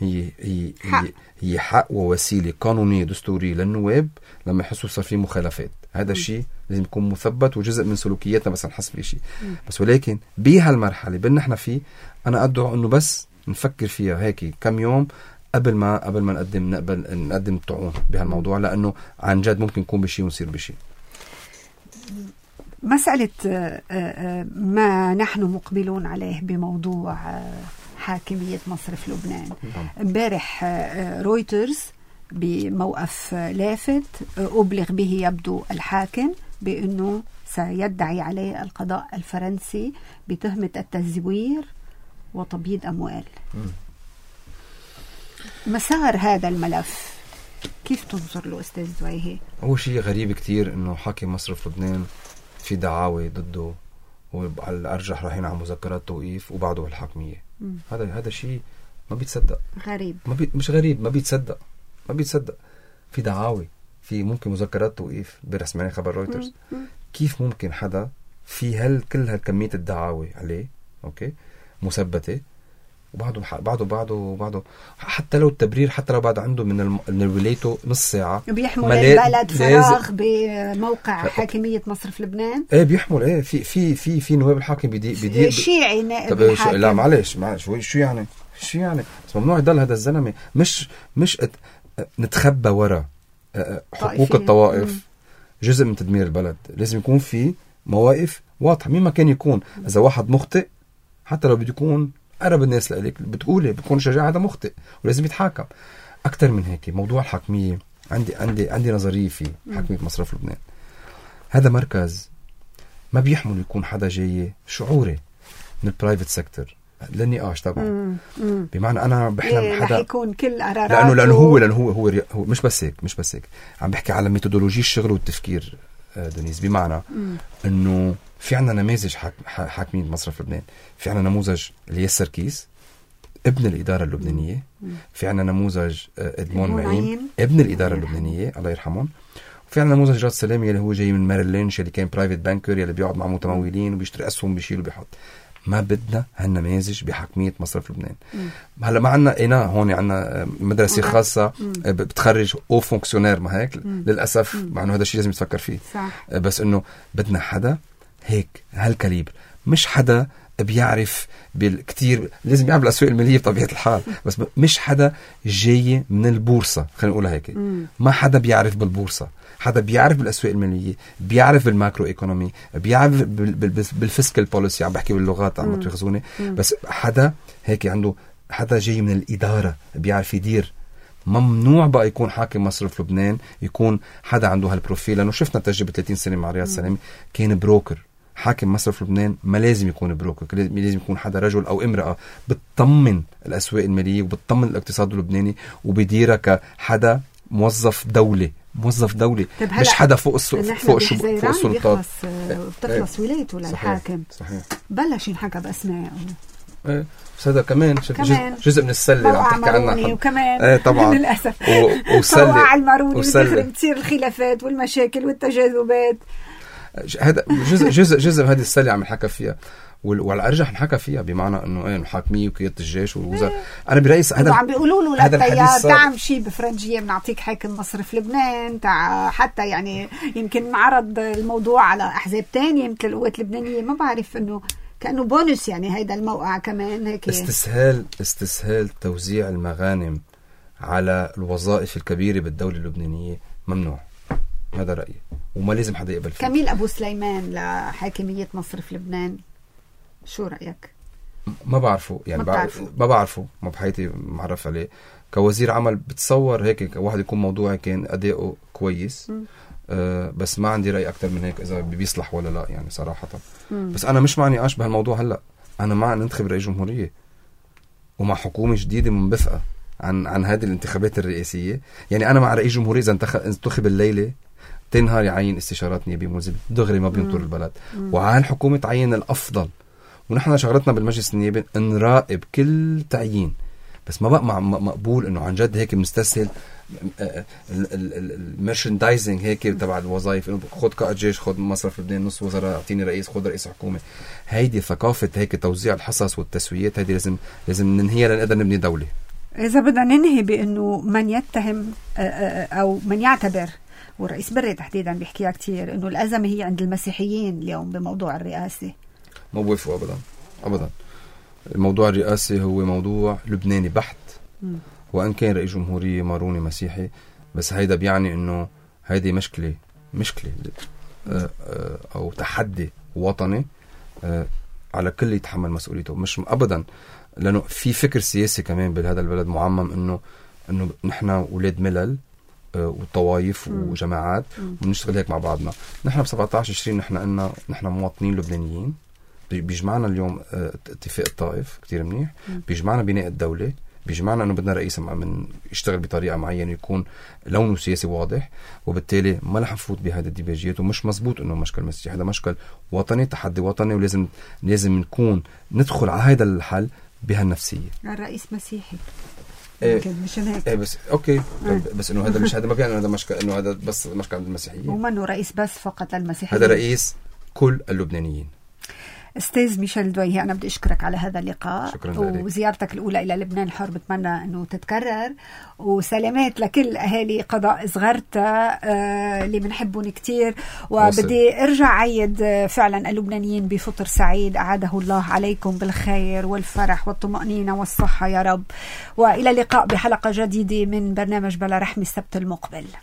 هي حق ووسيلة قانونية دستورية للنواب لما يحسوا صار في مخالفات. هذا الشيء لازم يكون مثبت وجزء من سلوكياتنا بس نحس فيه شيء. بس ولكن بهالمرحلة بأن احنا فيه، أنا أدعو أنه بس نفكر فيها هيك كم يوم قبل ما نقدم الطعون بهالموضوع، لأنه عن جد ممكن نكون بشيء ونصير بشيء. مسألة ما نحن مقبلون عليه بموضوع حاكمية مصرف لبنان. امبارح رويترز بموقف لافت أبلغ به يبدو الحاكم بأنه سيدعي عليه القضاء الفرنسي بتهمة التزوير وتبييض أموال. مسار هذا الملف كيف تنظر له أستاذ زويهي؟ هو شيء غريب كتير إنه حاكم مصرف لبنان في دعاوى ضده، وعلى الأرجح رايحين على مذكرات توقيف وبعده بالحاكمية. هذا شيء ما بيتصدق. غريب. مش غريب، ما بيتصدق. في دعاوى، في ممكن مذكرات توقيف. امبارح سمعنا خبر رويترز. كيف ممكن حدا في كل هالكمية الدعاوى عليه اوكي مثبتة، وبعده حتى لو التبرير، حتى لو بعد عنده من ولايته نص ساعة بيحمل البلد فراغ بموقع حاكمية مصرف لبنان. بيحمل في نواب الحاكم بدي شيعي نائب الحاكم. لا معلش شو يعني بس ممنوع يضل هذا الزلمة مش نتخبى وراء حقوق الطوائف. جزء من تدمير البلد. لازم يكون في مواقف واضحة مين ما كان يكون. إذا واحد مخطئ حتى لو بده يكون قرب الناس لإليك بتقولي بكون شجاع هذا مخطئ ولازم يتحاكم. أكتر من هيك موضوع الحاكمية عندي نظرية فيه. حاكمية مصرف لبنان هذا مركز ما بيحمل يكون حدا جاي شعوري من البرايفت سيكتور للنقاش طبعا. بمعنى أنا بحلم حدا يكون كل قراراته لأنه هو مش بس هيك عم بحكي على ميثودولوجية الشغل والتفكير دنيس، بمعنى انه في عنا نماذج حاكمين مصرف لبنان. في عنا نموذج الياس سركيس ابن الإدارة اللبنانية، في عنا نموذج إدمون معين ابن الإدارة اللبنانية الله يرحمهم، وفي عنا نموذج راد سلامي اللي هو جاي من ميريل لينش اللي كان برايفت بانكر اللي بيقعد مع متمولين وبيشتري أسهم بيشيل وبيحط. ما بدنا هالنماذج بحاكمية مصرف لبنان. هلا ما عنا هون عنا مدرسة خاصة بتخرج او فونكسيونير، ما هيك للأسف، مع انه هذا الشيء لازم يتفكر فيه صح. بس انه بدنا حدا هيك هالكاليبر، مش حدا بيعرف كتير، لازم يعرف الأسواق المالية بطبيعة الحال، بس مش حدا جاي من البورصة، خلينا نقولها هيك. ما حدا بيعرف بالبورصة، حدا بيعرف بالأسواق المالية، بيعرف بالماكرو ايكونومي، بيعرف بالفيسكال بوليسي، عم بحكي باللغات عم تخزوني، بس حدا هيك عنده، حدا جاي من الإدارة بيعرف يدير. ممنوع بقى يكون حاكم مصرف لبنان يكون حدا عنده هالبروفيل، لأنه شفنا تجربة 30 سنة مع رياض سلامي كان بروكر. حاكم مصرف لبنان ما لازم يكون بروكر، لازم يكون حدا رجل أو امرأة بتطمن الأسواق المالية وبتطمن الاقتصاد اللبناني وبديرها كحدا موظف دولي مش حدا فوق السلطات. بتخلص ولايته للحاكم. صحيح. بلش ينحكى بأسماء. بس هذا كمان جزء من السلة اللي عم تحكي عنها. وكمان طبعا للأسف وسلة الماروني بتصير الخلافات والمشاكل والتجاذبات. هذا جزء هذه السلة عم نحكى فيها، وعلى الأرجح نحكى فيها، بمعنى إنه المحاكمية وقيادة الجيش والوزارة. أنا برئيس هذا عم بيقولوا له للتيار تعم شيء بفرنجية بنعطيك حاكم مصرف لبنان، حتى يعني يمكن معرض الموضوع على أحزاب تانية مثل القوات اللبنانية. ما بعرف إنه كأنه بونس يعني هيدا الموقع كمان هيك استسهال توزيع المغانم على الوظائف الكبيرة بالدولة اللبنانية ممنوع. هذا رأيي وما لازم حدا يقبل فيه. كميل أبو سليمان لحاكمية مصرف لبنان شو رأيك؟ ما بعرفه يعني، ما بعرفه، ما بحياتي معرف عليه كوزير عمل. بتصور هيك واحد يكون موضوعي كان أداؤه كويس، بس ما عندي رأي أكتر من هيك إذا بيصلح ولا لا يعني صراحة. بس أنا مش معني بهالموضوع هلأ، أنا مع ننتخب رئيس جمهورية ومع حكومة جديدة منبثقة عن هذه الانتخابات الرئاسية. يعني أنا مع رئيس جمهورية إذا انتخب الليلة تنهار يعين استشارات نيابية ملزمة دغري ما بينطر البلد، وعلى الحكومة تعين الأفضل. ونحن شغلتنا بالمجلس النيابي نراقب كل تعيين، بس ما بقى مقبول إنه عن جد هيك مستسهل الميرشندايزنج هيك تبع الوظائف، إنه خد قائد جيش، خد مصرف لبنان، نص وزراء، أعطيني رئيس، خد رئيس حكومة. هيدي ثقافة هيك توزيع الحصص والتسويات، هيدي لازم ننهيها لنقدر نبني دولة. إذا بدنا ننهي بأنه من يتهم أو من يعتبر، والرئيس بري تحديدا بيحكيها كتير، إنه الأزمة هي عند المسيحيين اليوم بموضوع الرئاسة. ما بوافقوا أبدا. الموضوع الرئاسي هو موضوع لبناني بحت، وأن كان رئيس جمهورية ماروني مسيحي، بس هيدا بيعني إنه هيدي مشكلة أو تحدي وطني على كل يتحمل مسؤوليته. مش أبدا، لأنه في فكر سياسي كمان بهذا البلد معمم إنه نحن ولاد ملل وطوايف وجماعات ونشتغل هيك مع بعضنا. نحن ب17 نحن مواطنين لبنانيين، بيجمعنا اليوم اتفاق الطائف كتير منيح، بيجمعنا بناء الدولة، بيجمعنا انه بدنا رئيس يشتغل بطريقة معينة يكون لونه سياسي واضح، وبالتالي ما رح نفوت بهذه الديباجيات. ومش مزبوط انه مشكل مسيحي، هذا مشكل وطني، تحدي وطني، ولازم نكون ندخل على هذا الحل بهالنفسية. الرئيس مسيحي مش هيك بس اوكي بس انه هذا مش، هذا ما بيعني هذا مشكل، انه هذا بس مشكل عند المسيحيين، وما انه رئيس بس فقط للمسيحيين، هذا رئيس كل اللبنانيين. أستاذ ميشيل دويهي، أنا بدي أشكرك على هذا اللقاء. شكرا لك. وزيارتك الأولى إلى لبنان الحر بتمنى أنه تتكرر، وسلامات لكل أهالي قضاء صغرتا اللي بنحبهم كتير. وبدي أرجع عيد فعلا اللبنانيين بفطر سعيد أعاده الله عليكم بالخير والفرح والطمأنينة والصحة يا رب. وإلى اللقاء بحلقة جديدة من برنامج بلا رحمة السبت المقبل.